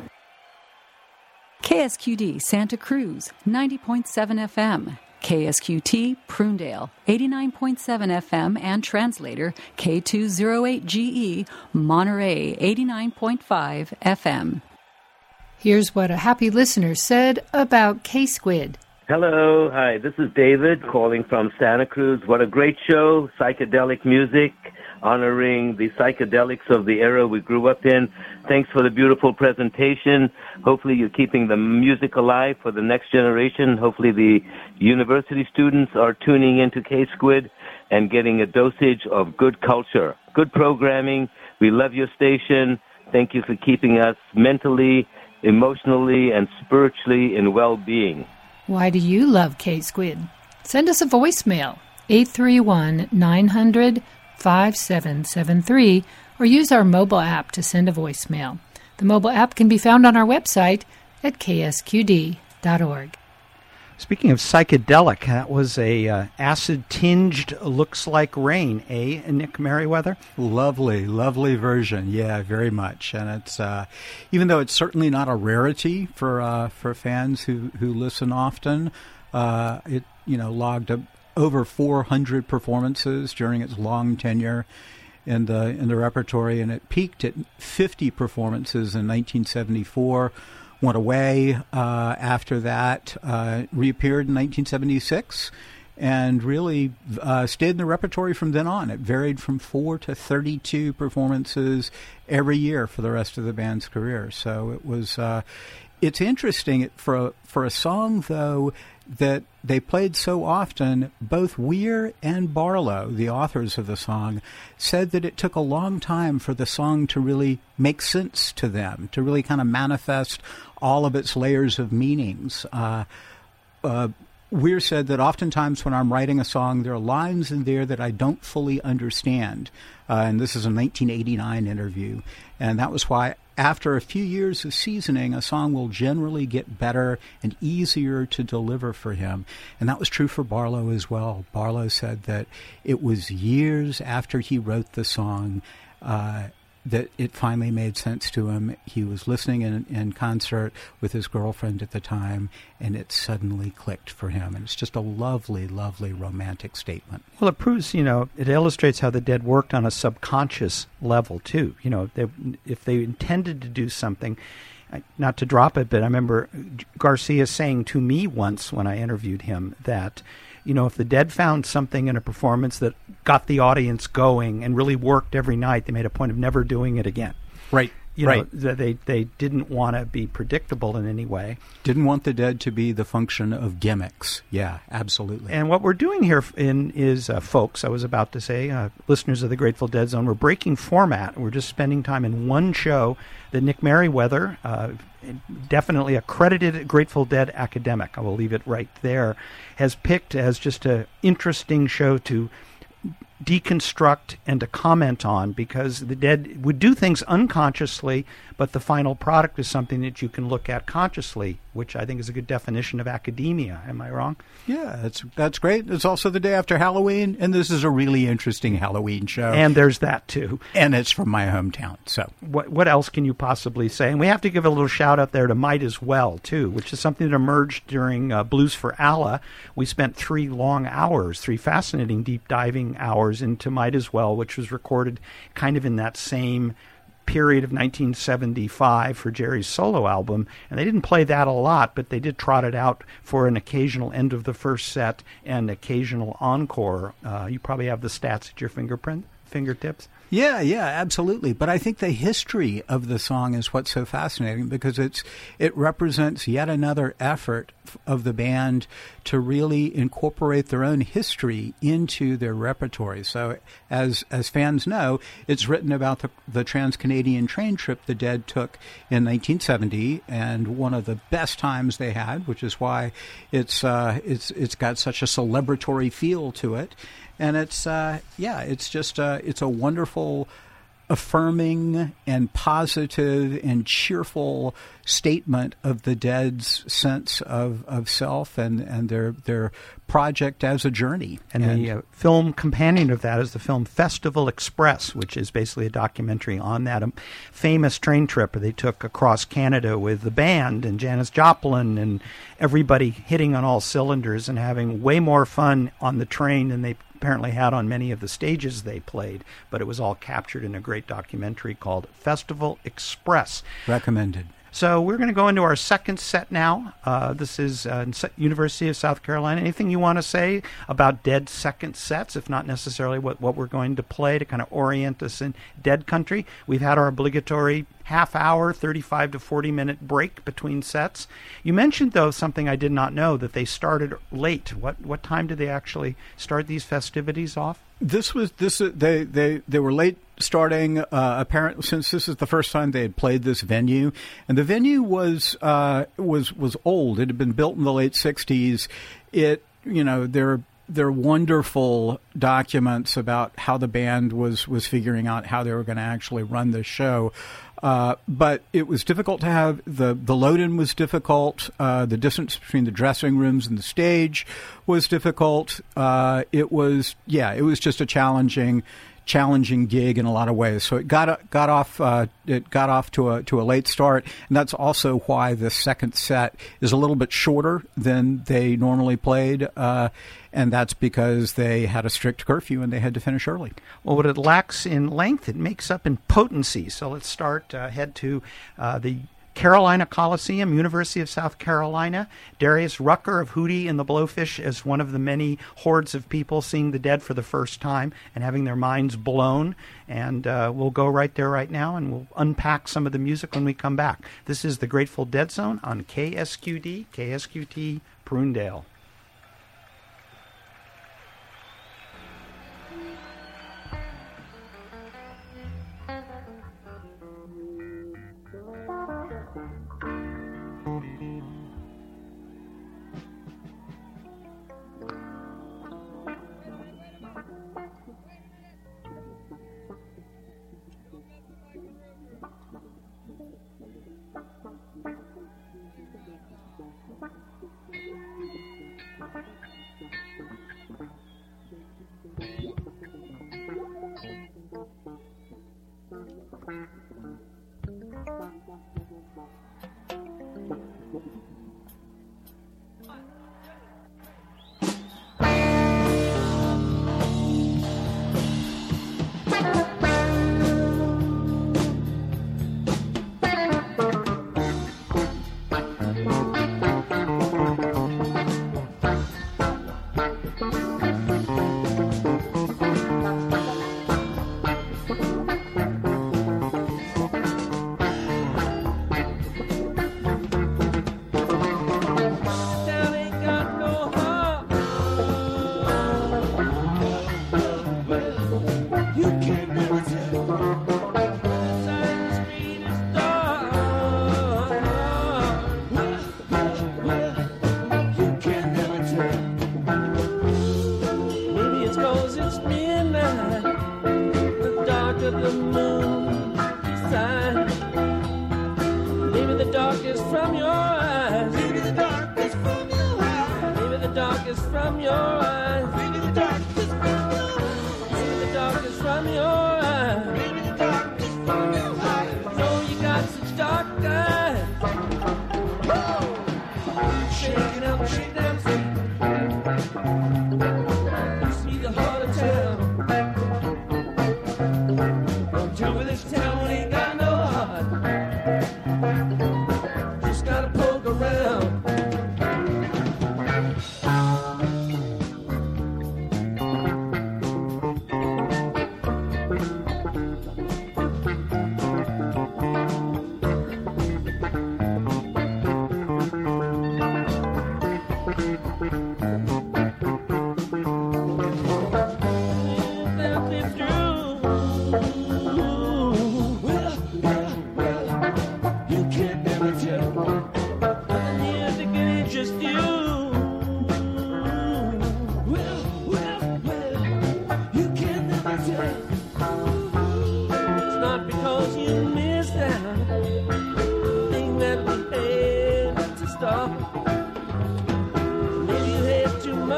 K S Q D Santa Cruz, ninety point seven F M. K S Q T Prunedale, eighty-nine point seven F M, and translator K two oh eight G E Monterey, eighty-nine point five F M. Here's what a happy listener said about K-Squid. Hello, hi, this is David calling from Santa Cruz. What a great show, psychedelic music, honoring the psychedelics of the era we grew up in. Thanks for the beautiful presentation. Hopefully you're keeping the music alive for the next generation. Hopefully the university students are tuning into K-Squid and getting a dosage of good culture, good programming. We love your station. Thank you for keeping us mentally, emotionally, and spiritually in well-being. Why do you love K-Squid? Send us a voicemail, eight three one, nine hundred, five seven seven three, or use our mobile app to send a voicemail. The mobile app can be found on our website at k s q d dot org. Speaking of psychedelic, that was a uh, acid-tinged Looks Like Rain, eh, Nick Merriweather? Lovely, lovely version. Yeah, very much. And it's uh, even though it's certainly not a rarity for uh, for fans who, who listen often, uh, it you know logged a, over four hundred performances during its long tenure in the in the repertory, and it peaked at fifty performances in nineteen seventy-four. Went away uh, after that, uh, reappeared in nineteen seventy-six, and really uh, stayed in the repertory from then on. It varied from four to thirty-two performances every year for the rest of the band's career. So it was, uh, it's interesting for a, for a song, though, that they played so often. Both Weir and Barlow, the authors of the song, said that it took a long time for the song to really make sense to them, to really kind of manifest all of its layers of meanings. Uh, uh, Weir said that oftentimes when I'm writing a song, there are lines in there that I don't fully understand. Uh, and this is a nineteen eighty-nine interview. And that was why after a few years of seasoning, a song will generally get better and easier to deliver for him. And that was true for Barlow as well. Barlow said that it was years after he wrote the song uh, that it finally made sense to him. He was listening in, in concert with his girlfriend at the time, and it suddenly clicked for him. And it's just a lovely, lovely romantic statement. Well, it proves, you know, it illustrates how the Dead worked on a subconscious level, too. You know, they, if they intended to do something, not to drop it, but I remember Garcia saying to me once when I interviewed him that, you know, if the Dead found something in a performance that got the audience going and really worked every night, they made a point of never doing it again. Right. You right. know, they they didn't want to be predictable in any way. Didn't want the Dead to be the function of gimmicks. Yeah, absolutely. And what we're doing here in is, uh, folks, I was about to say, uh, listeners of the Grateful Dead Zone, we're breaking format. We're just spending time in one show that Nick Merriweather, uh, definitely accredited Grateful Dead academic, I will leave it right there, has picked as just an interesting show to deconstruct and to comment on, because the Dead would do things unconsciously, but the final product is something that you can look at consciously, which I think is a good definition of academia. Am I wrong? Yeah, that's that's great. It's also the day after Halloween, and this is a really interesting Halloween show. And there's that, too. And it's from my hometown, so. What what else can you possibly say? And we have to give a little shout out there to Might As Well, too, which is something that emerged during uh, Blues for Allah. We spent three long hours, three fascinating deep diving hours into Might As Well, which was recorded kind of in that same period of nineteen seventy-five for Jerry's solo album, and they didn't play that a lot, but they did trot it out for an occasional end of the first set and occasional encore. Uh, you probably have the stats at your fingerprint fingertips. Yeah, yeah, absolutely. But I think the history of the song is what's so fascinating, because it's it represents yet another effort of the band to really incorporate their own history into their repertory. So as as fans know, it's written about the, the Trans-Canadian train trip the Dead took in nineteen seventy, and one of the best times they had, which is why it's uh, it's it's got such a celebratory feel to it. And it's, uh, yeah, it's just, uh, it's a wonderful affirming and positive and cheerful statement of the Dead's sense of, of self and, and their their project as a journey. And, and the uh, film companion of that is the film Festival Express, which is basically a documentary on that um, famous train trip they took across Canada with the band and Janis Joplin and everybody hitting on all cylinders and having way more fun on the train than they apparently had on many of the stages they played, but it was all captured in a great documentary called Festival Express. Recommended. So we're going to go into our second set now. Uh, this is uh, University of South Carolina. Anything you want to say about Dead second sets, if not necessarily what, what we're going to play to kind of orient us in Dead country? We've had our obligatory half-hour, thirty-five to forty-minute break between sets. You mentioned, though, something I did not know, that they started late. What what time did they actually start these festivities off? This was this. They they they were late starting. Uh, apparently, since this is the first time they had played this venue, and the venue was uh, was was old. It had been built in the late sixties. It you know there. There are wonderful documents about how the band was, was figuring out how they were going to actually run the show. Uh, but it was difficult to have, the, the load-in was difficult. Uh, the distance between the dressing rooms and the stage was difficult. Uh, it was, yeah, it was just a challenging challenging gig in a lot of ways. So it got got off uh, it got off to a to a late start, and that's also why the second set is a little bit shorter than they normally played, uh, and that's because they had a strict curfew and they had to finish early. Well, what it lacks in length, it makes up in potency. So let's start uh, head to uh, the Carolina Coliseum, University of South Carolina. Darius Rucker of Hootie and the Blowfish as one of the many hordes of people seeing the Dead for the first time and having their minds blown. And uh, we'll go right there right now, and we'll unpack some of the music when we come back. This is the Grateful Dead Zone on K S Q D, K S Q T, Prunedale.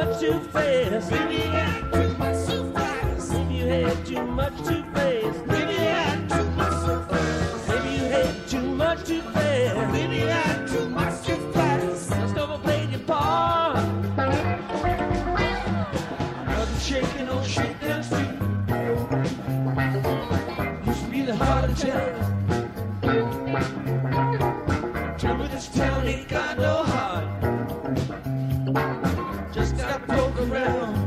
much too fast. Maybe you had too much too fast. Maybe you had too much too fast. Maybe you had too much too fast. Maybe you had too much too fast. Maybe you had too much too fast. Just overplayed your part. Nothing shaking on Shakedown Street. Used to be the heart of town. Tell me this town ain't got no heart. Just got to poke around.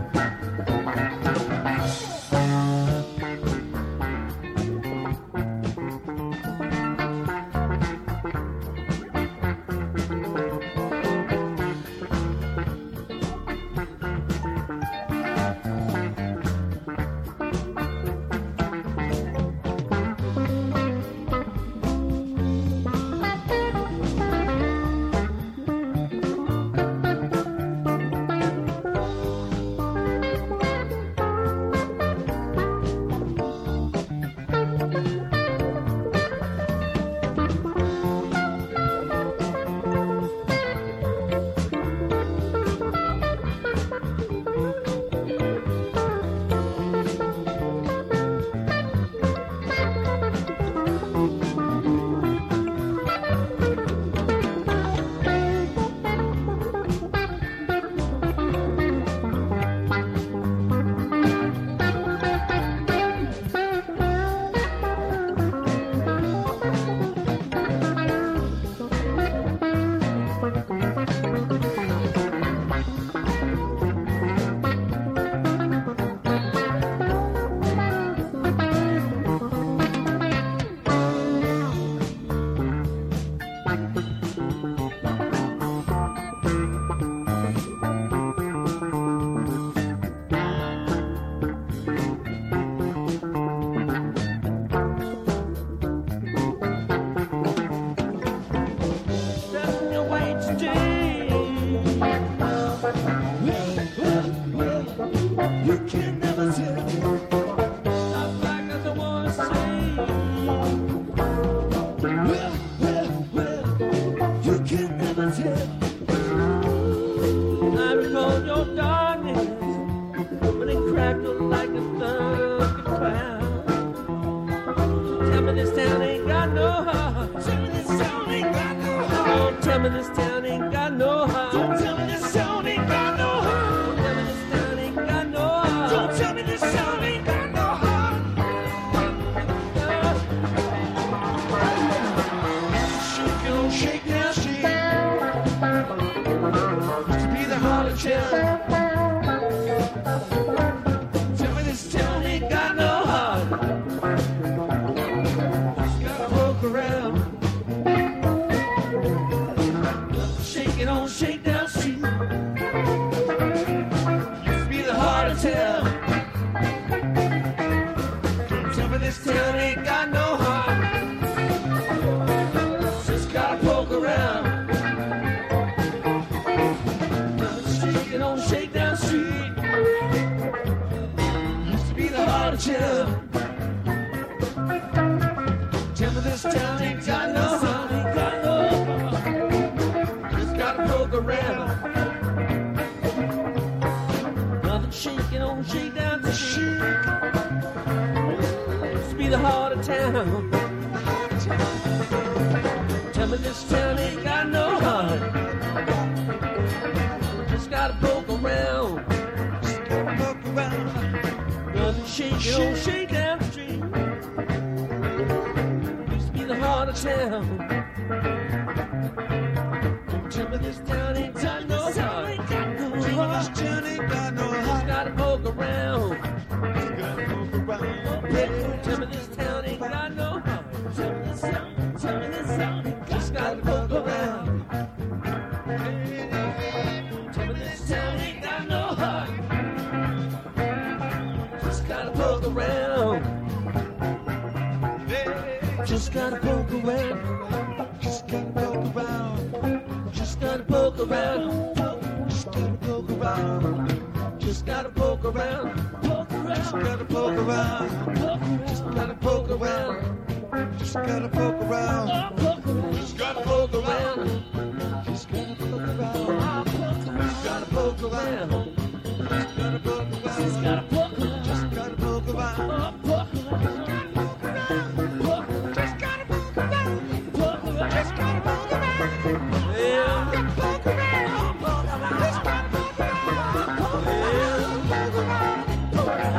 Just gotta poke around. Just gotta poke around. Just gotta poke around. Just gotta poke around. Just gotta poke around. Just gotta poke around. Just gotta poke around. Just gotta poke around. Just gotta poke around. Just gotta poke around. Just gotta poke around.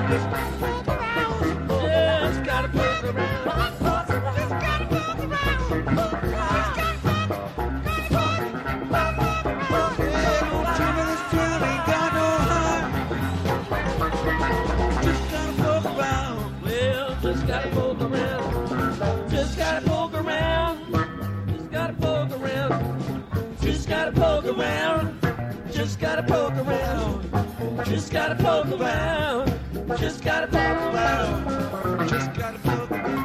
Just gotta poke around. Just gotta poke around. Just gotta poke around. Just gotta poke around. Just gotta poke around. Just gotta poke around. Just gotta poke around. Just gotta poke around. Just gotta poke around.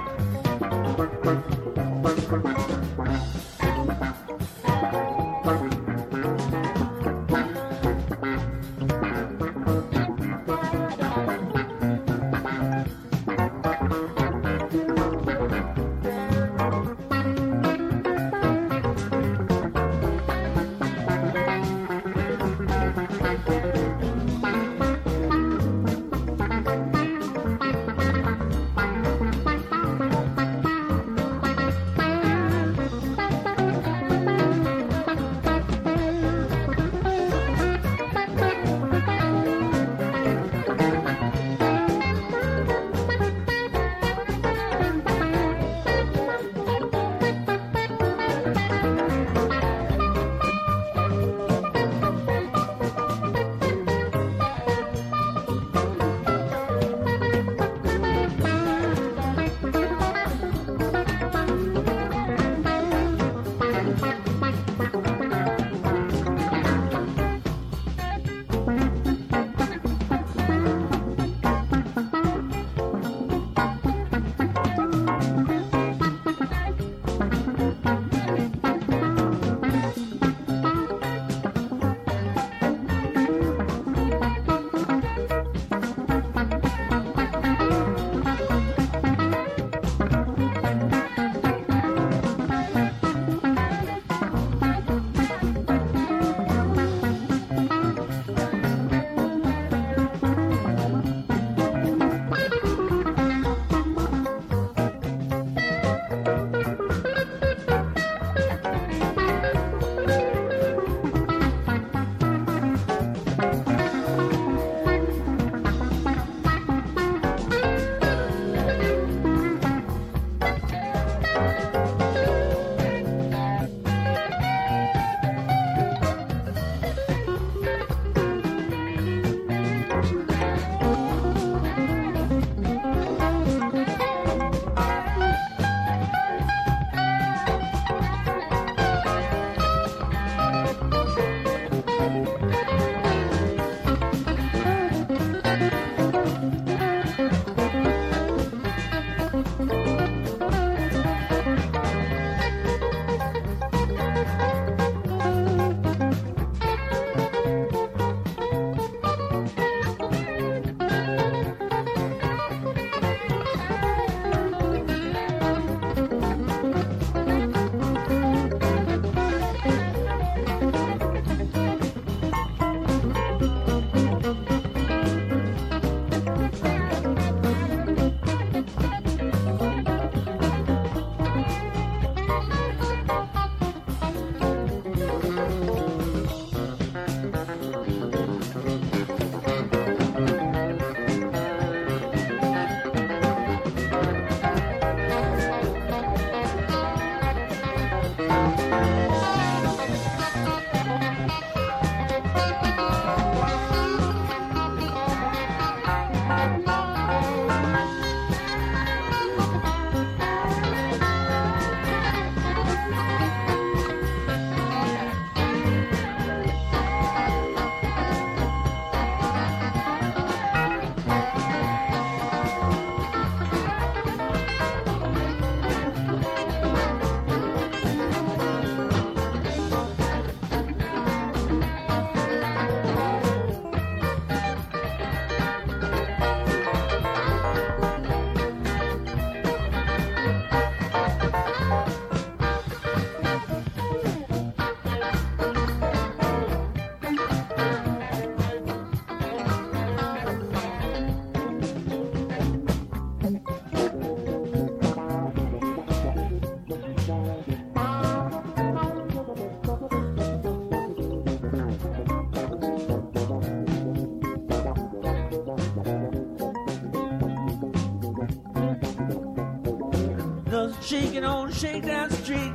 shaking on Shakedown Street.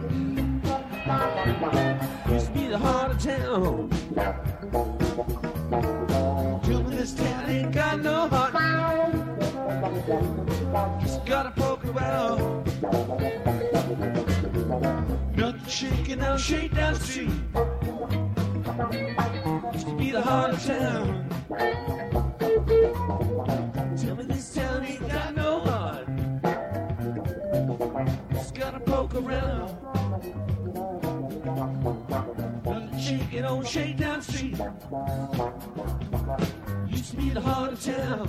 Used to be the heart of town. Tell me this town ain't got no heart. Just gotta poke around. Nothing shaking on Shakedown Street. Used to be the heart of town. Tell me this town ain't got no heart. Just gotta poke around. Nothing shaking on Shakedown Street. Used to be the heart of town.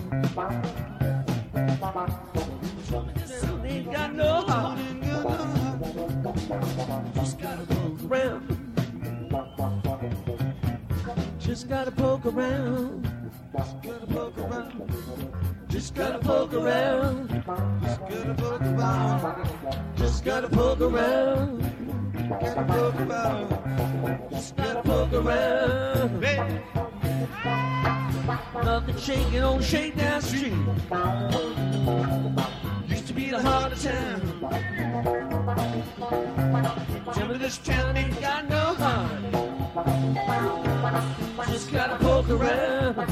Tell me this town ain't got no heart. Just gotta poke around. Just gotta poke around. Just gotta poke around. Just gotta poke around. Just gotta poke around. Just gotta poke around. Gotta poke around. Just gotta poke around. Nothing shaking on Shakedown Street. Used to be the heart of town. Tell me this town ain't got no heart. Just gotta poke around.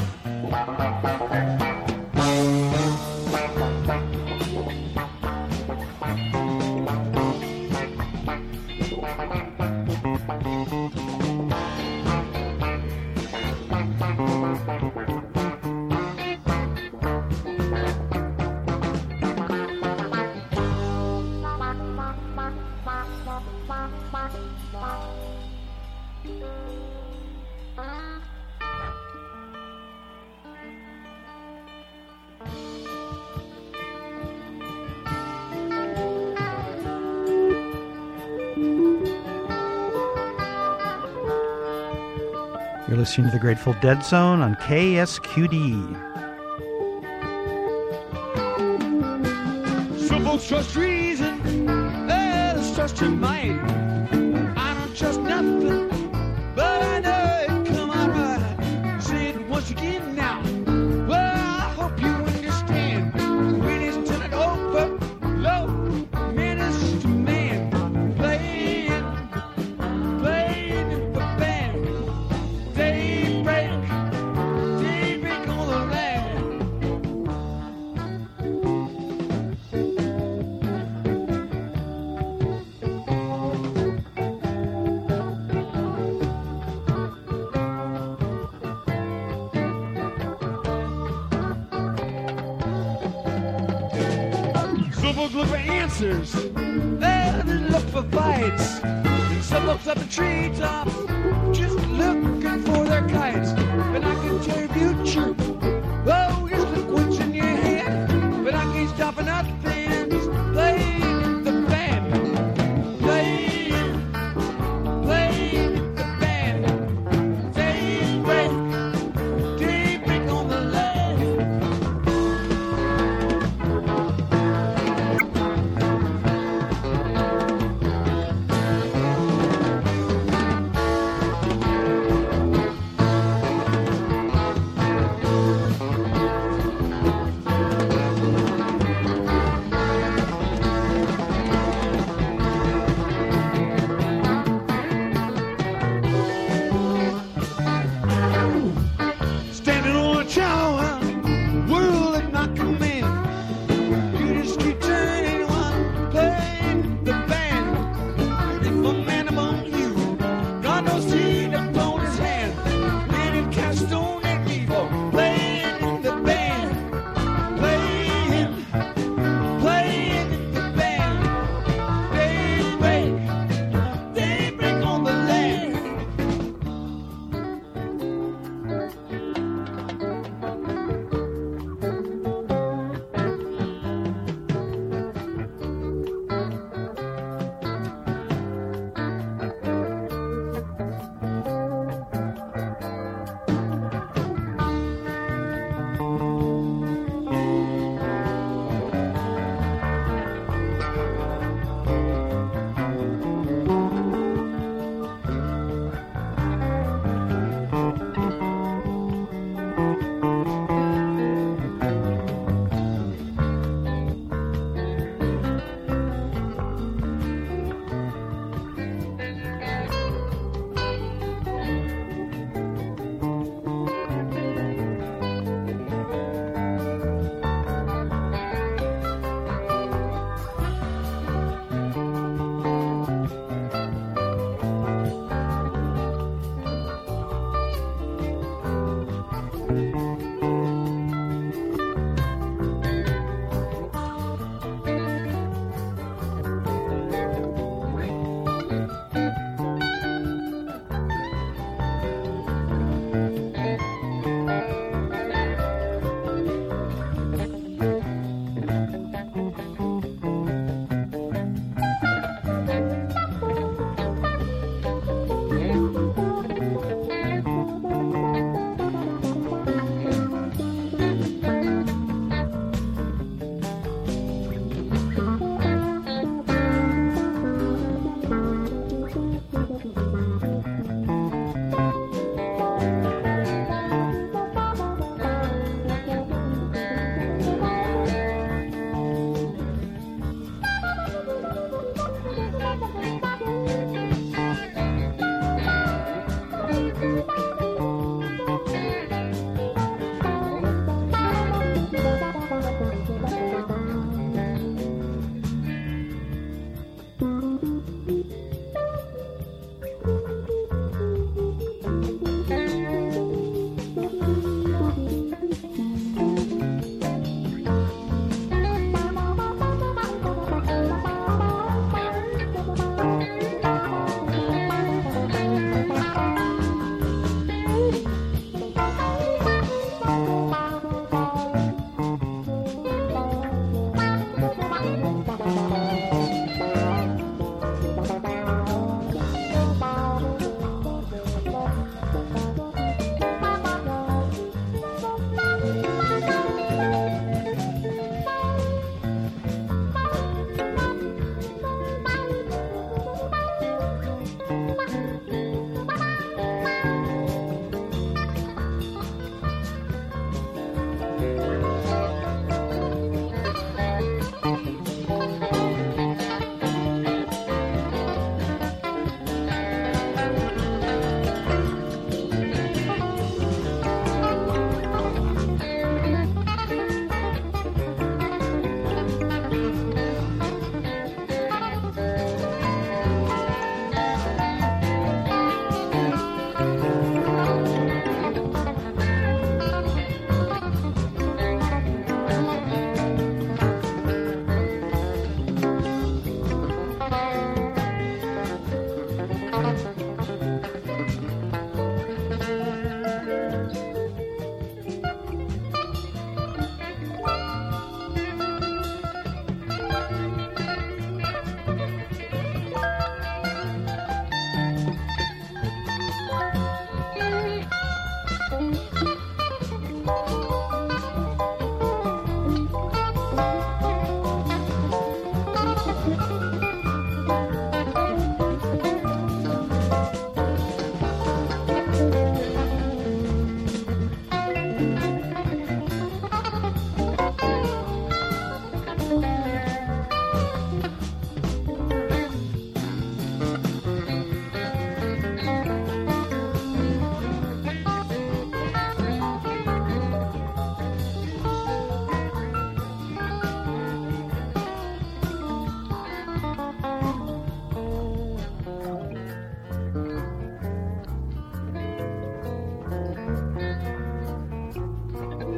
You're listening to the Grateful Dead Zone on K S Q D. Some folks trust reason, others trust your might. I don't trust nothing, but I know it come out right. Say it once again now. Well, I hope you understand. When it's turning over, low, menace to man. Playing, playing the band. Daybreak, daybreak on the land. Some folks look for answers, others look for fights. And some folks up the treetops, just looking for their kites. But I can tell your future, oh, just look what's in your head. But I can't stop nothing, just playing the band. Playing, playing the band. Daybreak, daybreak on the land.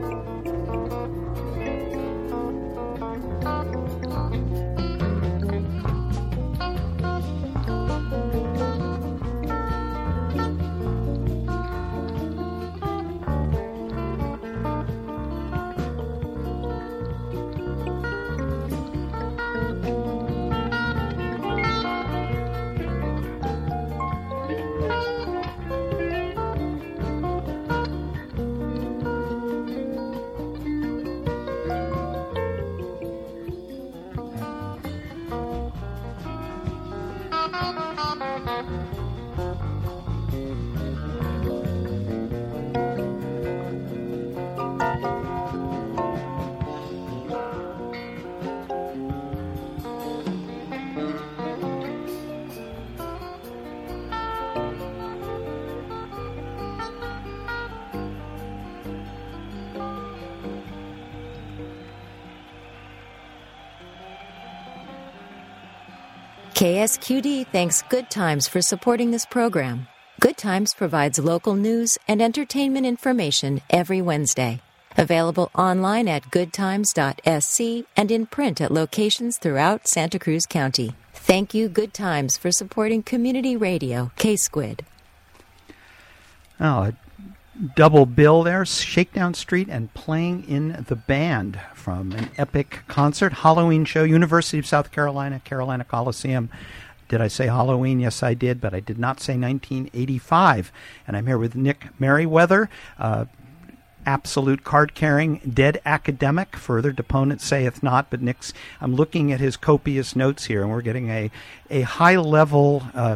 K S Q D thanks Good Times for supporting this program. Good Times provides local news and entertainment information every Wednesday. Available online at good times dot s c and in print at locations throughout Santa Cruz County. Thank you, Good Times, for supporting community radio, K-Squid. Oh, a double bill there, Shakedown Street and Playing in the Band from an epic concert, Halloween show, University of South Carolina, Carolina Coliseum. Did I say Halloween? Yes, I did, but I did not say nineteen eighty-five. And I'm here with Nick Merriweather, uh, absolute card-carrying, dead academic. Further deponent saith not, but Nick's, I'm looking at his copious notes here, and we're getting a, a high-level, uh,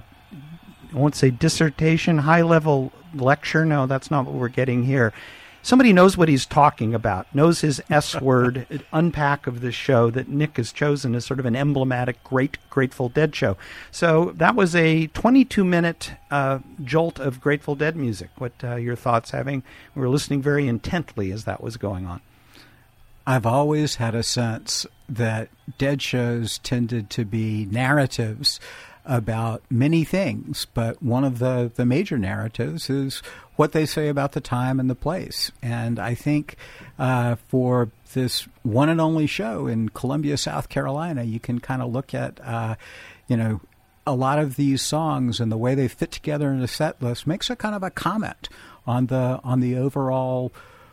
I won't say dissertation, high-level lecture. No, that's not what we're getting here. Somebody knows what he's talking about, knows his S-word unpack of this show that Nick has chosen as sort of an emblematic great Grateful Dead show. So that was a twenty-two minute uh, jolt of Grateful Dead music. What uh, your thoughts having? We were listening very intently as that was going on. I've always had a sense that Dead shows tended to be narratives about many things, but one of the, the major narratives is what they say about the time and the place. And I think uh, for this one and only show in Columbia, South Carolina, you can kind of look at, uh, you know, a lot of these songs and the way they fit together in a set list makes a kind of a comment on the on the overall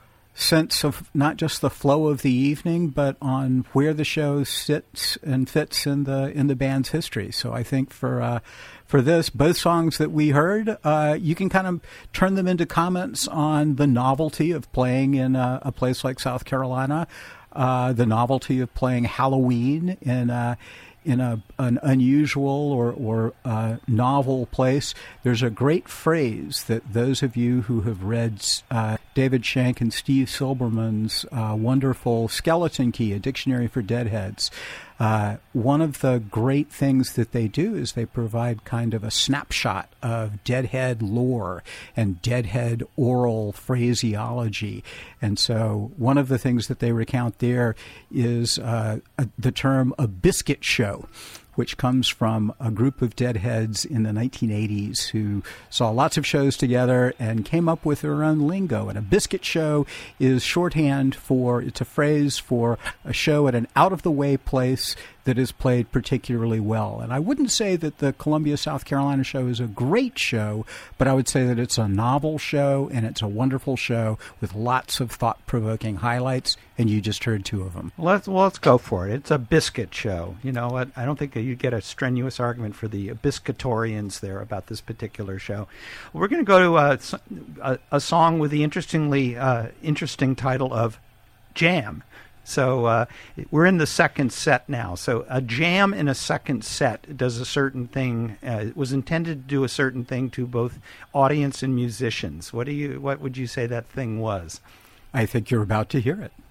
sense of not just the flow of the evening, but on where the show sits and fits in the in the band's history. So I think for uh, for this, both songs that we heard, uh, you can kind of turn them into comments on the novelty of playing in a, a place like South Carolina, uh, the novelty of playing Halloween in a, in a, an unusual or, or uh, novel place. There's a great phrase that those of you who have read uh, David Shank and Steve Silberman's uh, wonderful Skeleton Key, a dictionary for deadheads, uh, one of the great things that they do is they provide kind of a snapshot of Deadhead lore and Deadhead oral phraseology. And so one of the things that they recount there is uh, a, the term a biscuit show, which comes from a group of Deadheads in the nineteen eighties who saw lots of shows together and came up with their own lingo. And a biscuit show is shorthand for, it's a phrase for a show at an out-of-the-way place that is played particularly well. And I wouldn't say that the Columbia, South Carolina show is a great show, but I would say that it's a novel show and it's a wonderful show with lots of thought-provoking highlights, and you just heard two of them. Let's, well, let's go for it. It's a biscuit show. You know what? I don't think you get a strenuous argument for the biscuitorians there about this particular show. We're going to go to a, a, a song with the interestingly uh, interesting title of Jam. So uh, we're in the second set now. So a jam in a second set does a certain thing. Uh, it was intended to do a certain thing to both audience and musicians. What do you? What would you say that thing was? I think you're about to hear it.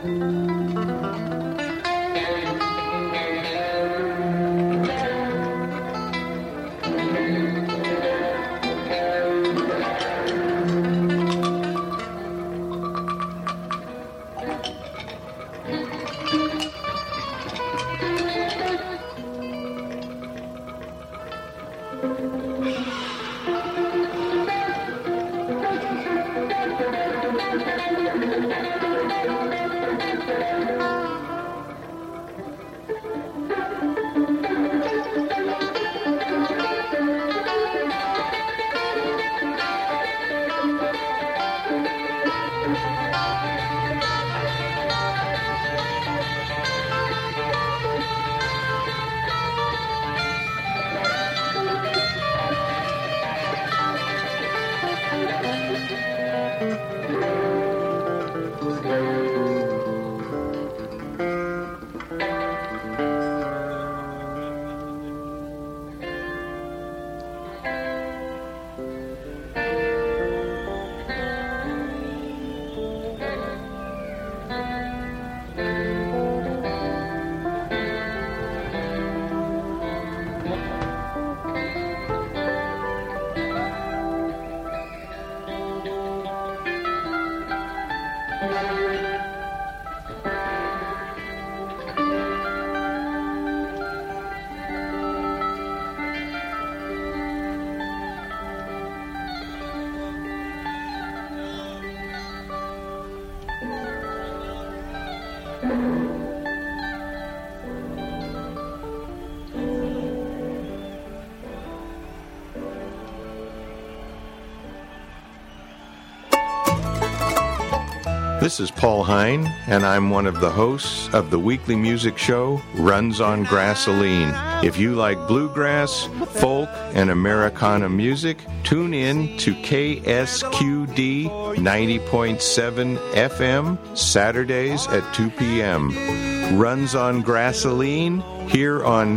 This is Paul Hine, and I'm one of the hosts of the weekly music show Runs on Grassoline. If you like bluegrass, folk, and Americana music, tune in to K S Q D ninety point seven F M Saturdays at two p.m. Runs on Grassoline here on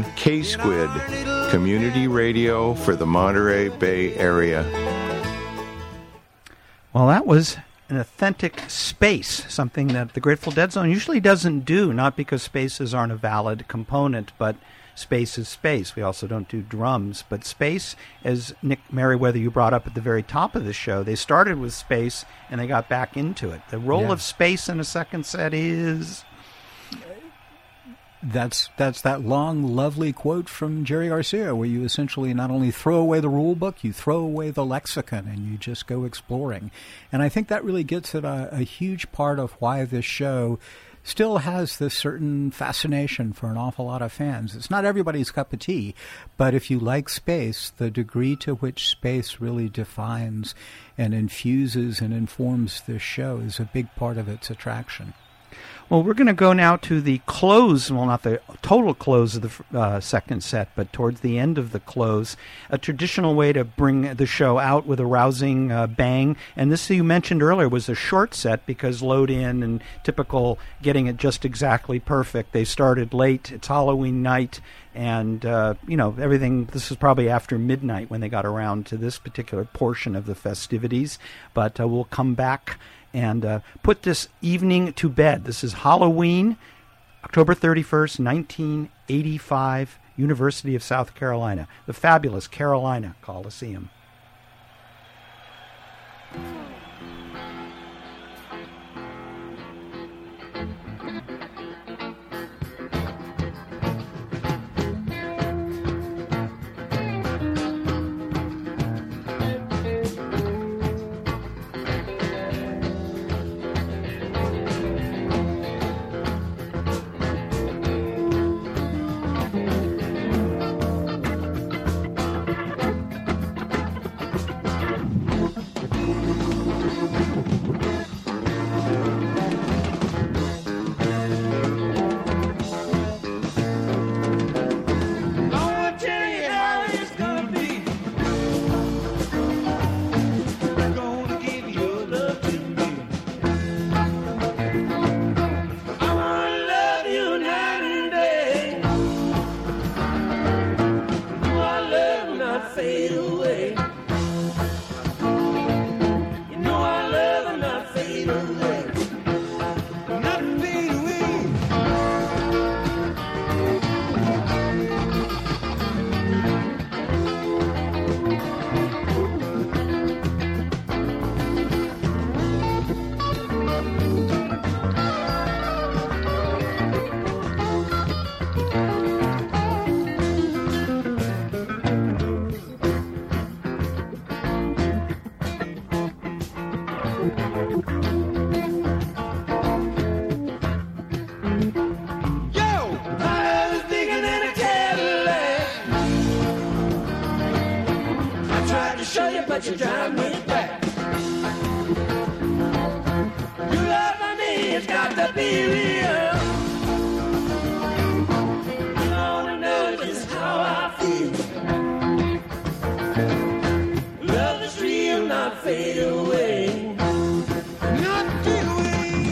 K-Squid, community radio for the Monterey Bay Area. Well, that was an authentic space, something that the Grateful Dead Zone usually doesn't do, not because spaces aren't a valid component, but space is space. We also don't do drums, but space, as Nick Merriweather, you brought up at the very top of the show, they started with space and they got back into it. The role yeah. of space in a second set is... That's that's that long, lovely quote from Jerry Garcia, where you essentially not only throw away the rule book, you throw away the lexicon, and you just go exploring. And I think that really gets at a, a huge part of why this show still has this certain fascination for an awful lot of fans. It's not everybody's cup of tea, but if you like space, the degree to which space really defines and infuses and informs this show is a big part of its attraction. Well, we're going to go now to the close, well, not the total close of the uh, second set, but towards the end of the close, a traditional way to bring the show out with a rousing uh, bang. And this, you mentioned earlier, was a short set because load in and typical getting it just exactly perfect. They started late. It's Halloween night. And, uh, you know, everything, this is probably after midnight when they got around to this particular portion of the festivities. But uh, we'll come back and uh, put this evening to bed. This is Halloween, October thirty-first, nineteen eighty-five, University of South Carolina, the fabulous Carolina Coliseum. away, but you drive me back. Your love for me has got to be real. You wanna know just how I feel. Love is real, not fade away. Not fade away.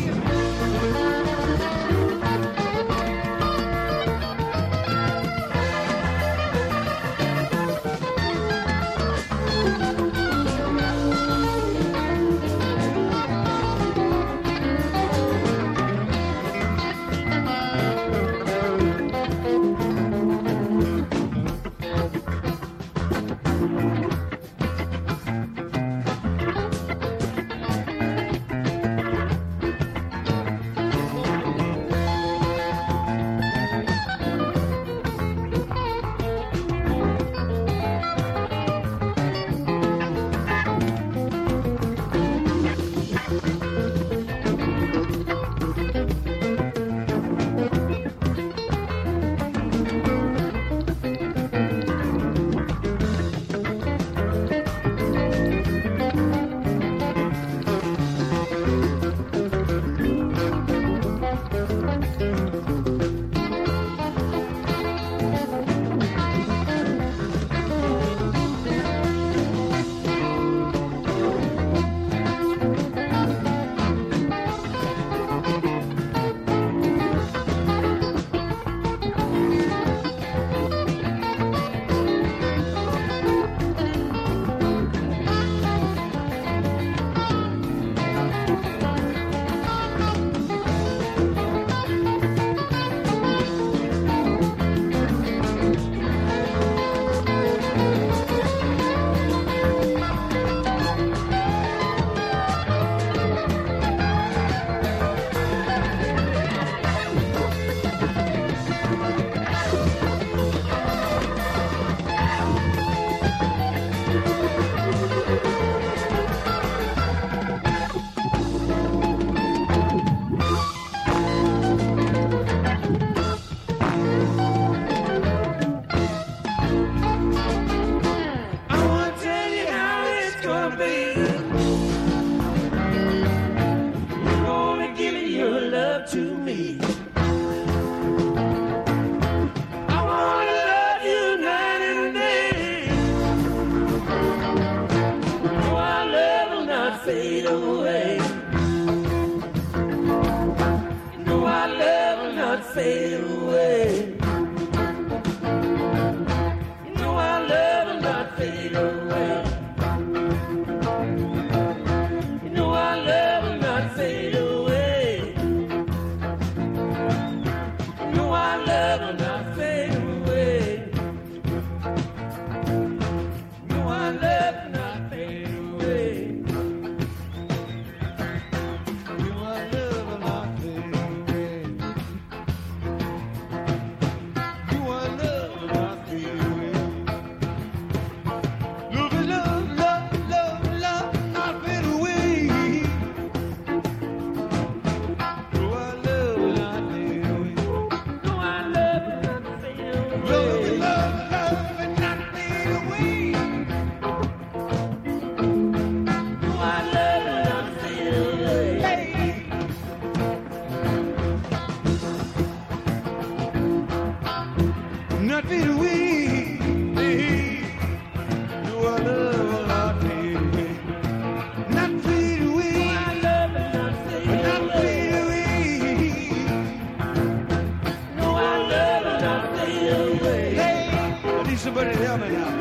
Somebody tell me now.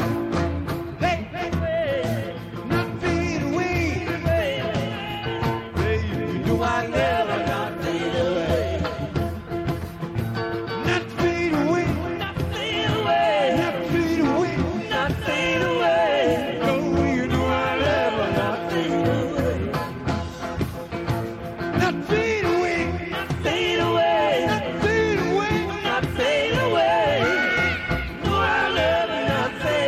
Hey, hey, hey, not fade away. Baby, you know I never not fade away. Not fade away. Not fade away. Not fade away. Not fade away. Oh, you know I never not fade away. Not fade away. Not fade away. Not fade away. Not fade away. No, I never not fade away.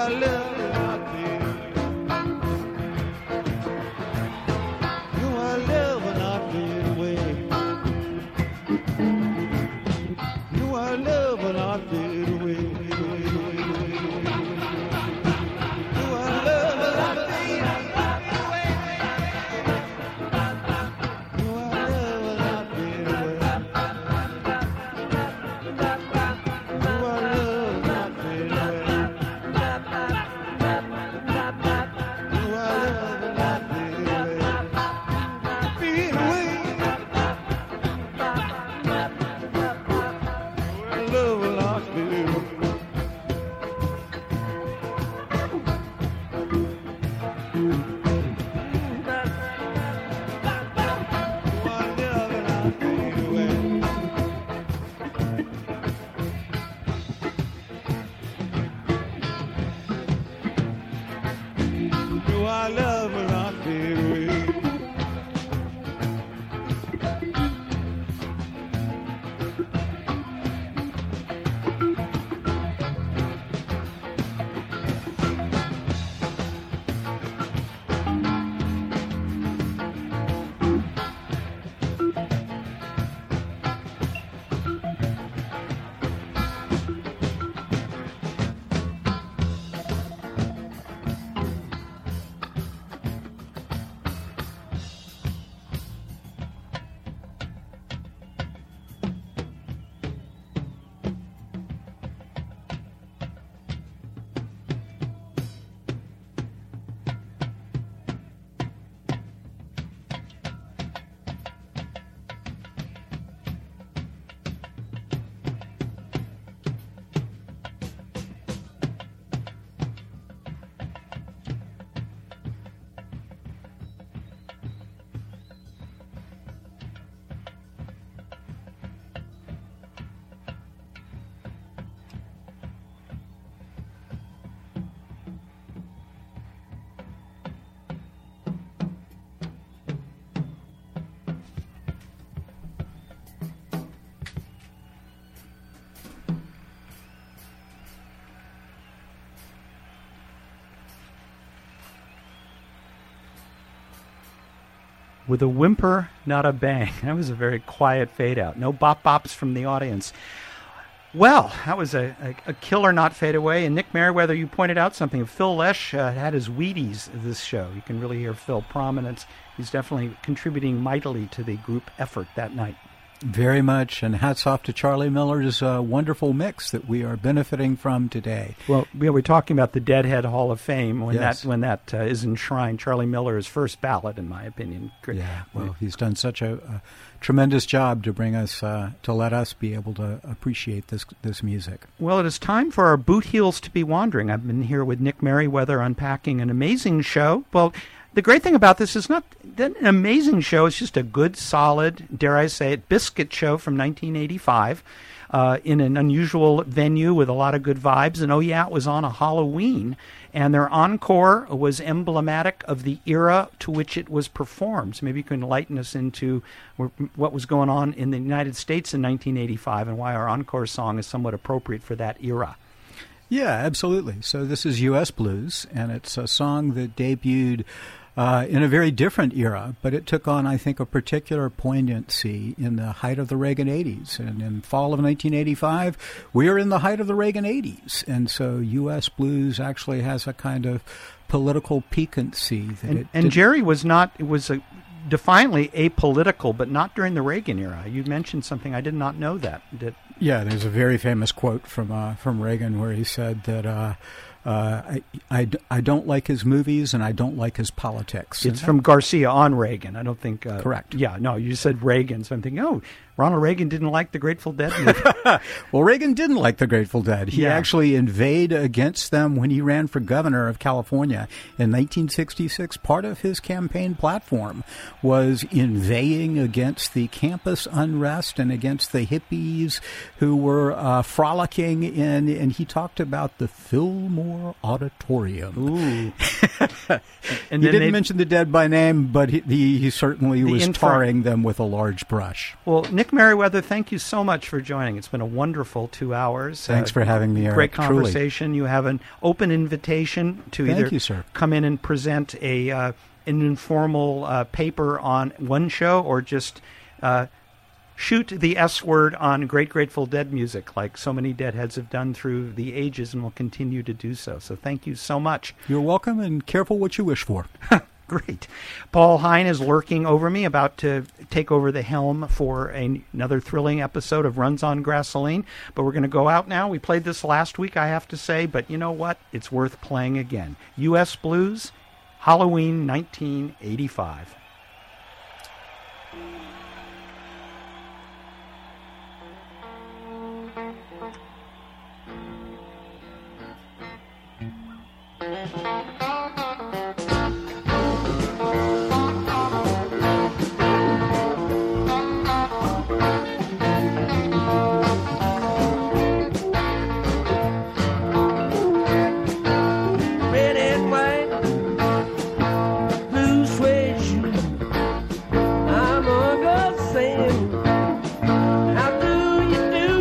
I love will not fade away. Your love will not fade away. Your love will not fade away. With a whimper, not a bang. That was a very quiet fade out. No bop bops from the audience. Well, that was a, a, a killer not fade away. And Nick Merriweather, you pointed out something. Phil Lesh uh, had his Wheaties this show. You can really hear Phil prominence. He's definitely contributing mightily to the group effort that night. Very much, and hats off to Charlie Miller's uh, wonderful mix that we are benefiting from today. Well, yeah, we're talking about the Deadhead Hall of Fame when Yes. that when that uh, is enshrined. Charlie Miller's first ballot, in my opinion. Great. Yeah, well, he's done such a, a tremendous job to bring us, uh, to let us be able to appreciate this this music. Well, it is time for our boot heels to be wandering. I've been here with Nick Merriweather unpacking an amazing show. Well, the great thing about this is not an amazing show. It's just a good, solid, dare I say it, biscuit show from nineteen eighty-five uh, in an unusual venue with a lot of good vibes. And, oh, yeah, it was on a Halloween. And their encore was emblematic of the era to which it was performed. So maybe you can enlighten us into what was going on in the United States in nineteen eighty-five and why our encore song is somewhat appropriate for that era. Yeah, absolutely. So this is U S Blues, and it's a song that debuted uh, in a very different era, but it took on, I think, a particular poignancy in the height of the Reagan eighties. And in fall of nineteen eighty-five, we are in the height of the Reagan eighties. And so U S Blues actually has a kind of political piquancy. That and it and did- Jerry was not, it was a, defiantly apolitical, but not during the Reagan era. You mentioned something, I did not know that. that Yeah, there's a very famous quote from uh, from Reagan where he said that uh, uh, I, I, I don't like his movies and I don't like his politics. It's And from Garcia on Reagan. I don't think... Uh, Correct. Yeah, no, you said Reagan, so I'm thinking, oh, Ronald Reagan didn't like the Grateful Dead movie. Well, Reagan didn't like the Grateful Dead. He Yeah. actually inveighed against them when he ran for governor of California in nineteen sixty-six. Part of his campaign platform was inveighing against the campus unrest and against the hippies who were uh, frolicking in, and he talked about the Fillmore Fillmore Auditorium. Ooh. And he then didn't they- mention the Dead by name, but he, he, he certainly The was infra- tarring them with a large brush. Well, Nick Merriweather, thank you so much for joining. It's been a wonderful two hours. Thanks for having me, Eric. Great Truly. conversation. You have an open invitation to Thank either you, sir. come in and present a uh, an informal uh, paper on one show or just uh, shoot the S word on Great Grateful Dead music like so many Deadheads have done through the ages and will continue to do so. So thank you so much. You're welcome, and careful what you wish for. Great. Paul Hine is lurking over me, about to take over the helm for a, another thrilling episode of Runs on Grassoline. But we're going to go out now. We played this last week, I have to say, but you know what? It's worth playing again. U S Blues, Halloween nineteen eighty-five. Red and white, blue suede shoes. I'm Uncle Sam. How do you do?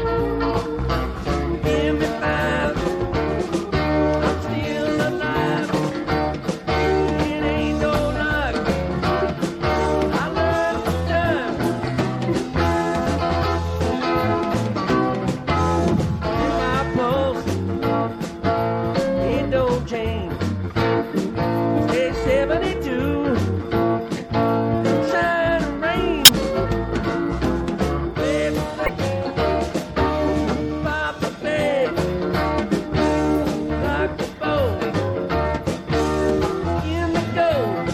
Give me five. I'm still alive. It ain't no luck. I love the time. My pulse, it don't change. It's seventy-two. Sunshine and rain. Baby, pop the bed. Rock the boat. In the go.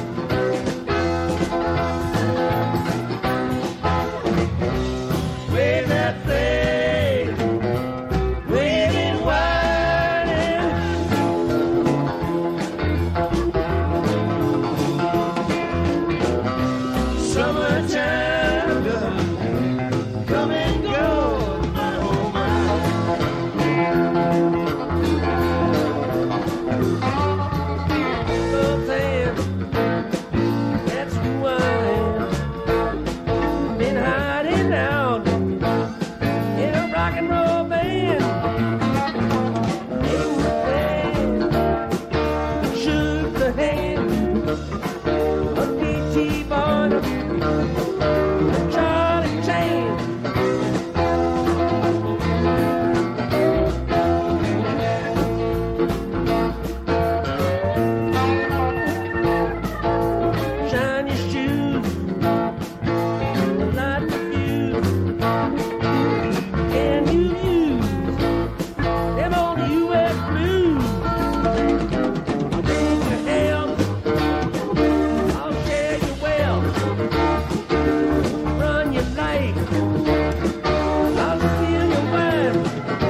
Wave that flag. Waving wide and summertime done. Come and go, my oh my. Little thing, that's who I am. Been hiding out in a rock and roll band. In the band, shook the hand of P T Barnum, Charlie Chain. Shine your shoes, light the fuse, and you use them on U S Blues. Bring your help, I'll share your wealth. Run your life, I'll steal your wife.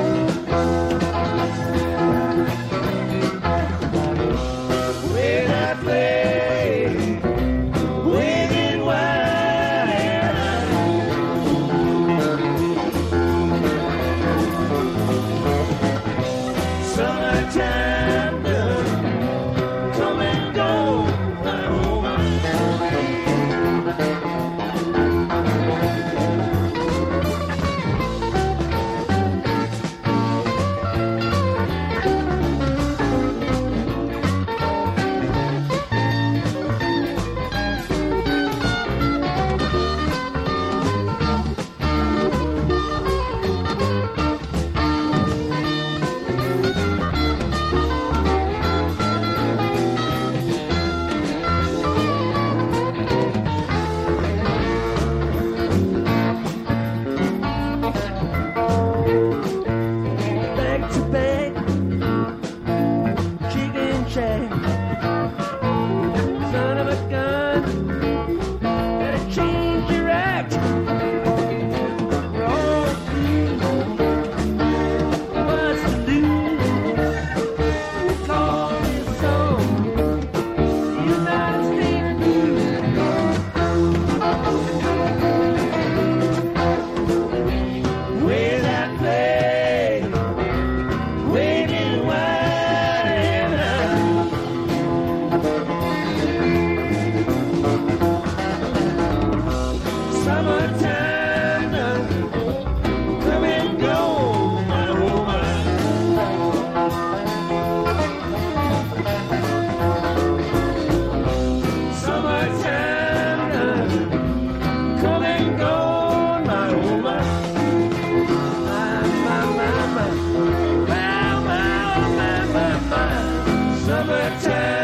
Where I play, waving wide. Summertime done, come and go, my oh back to back, chicken shack. Son of a gun, better change your act. We're all through. What's to lose? We call this song United States Blues. Where that flag tell.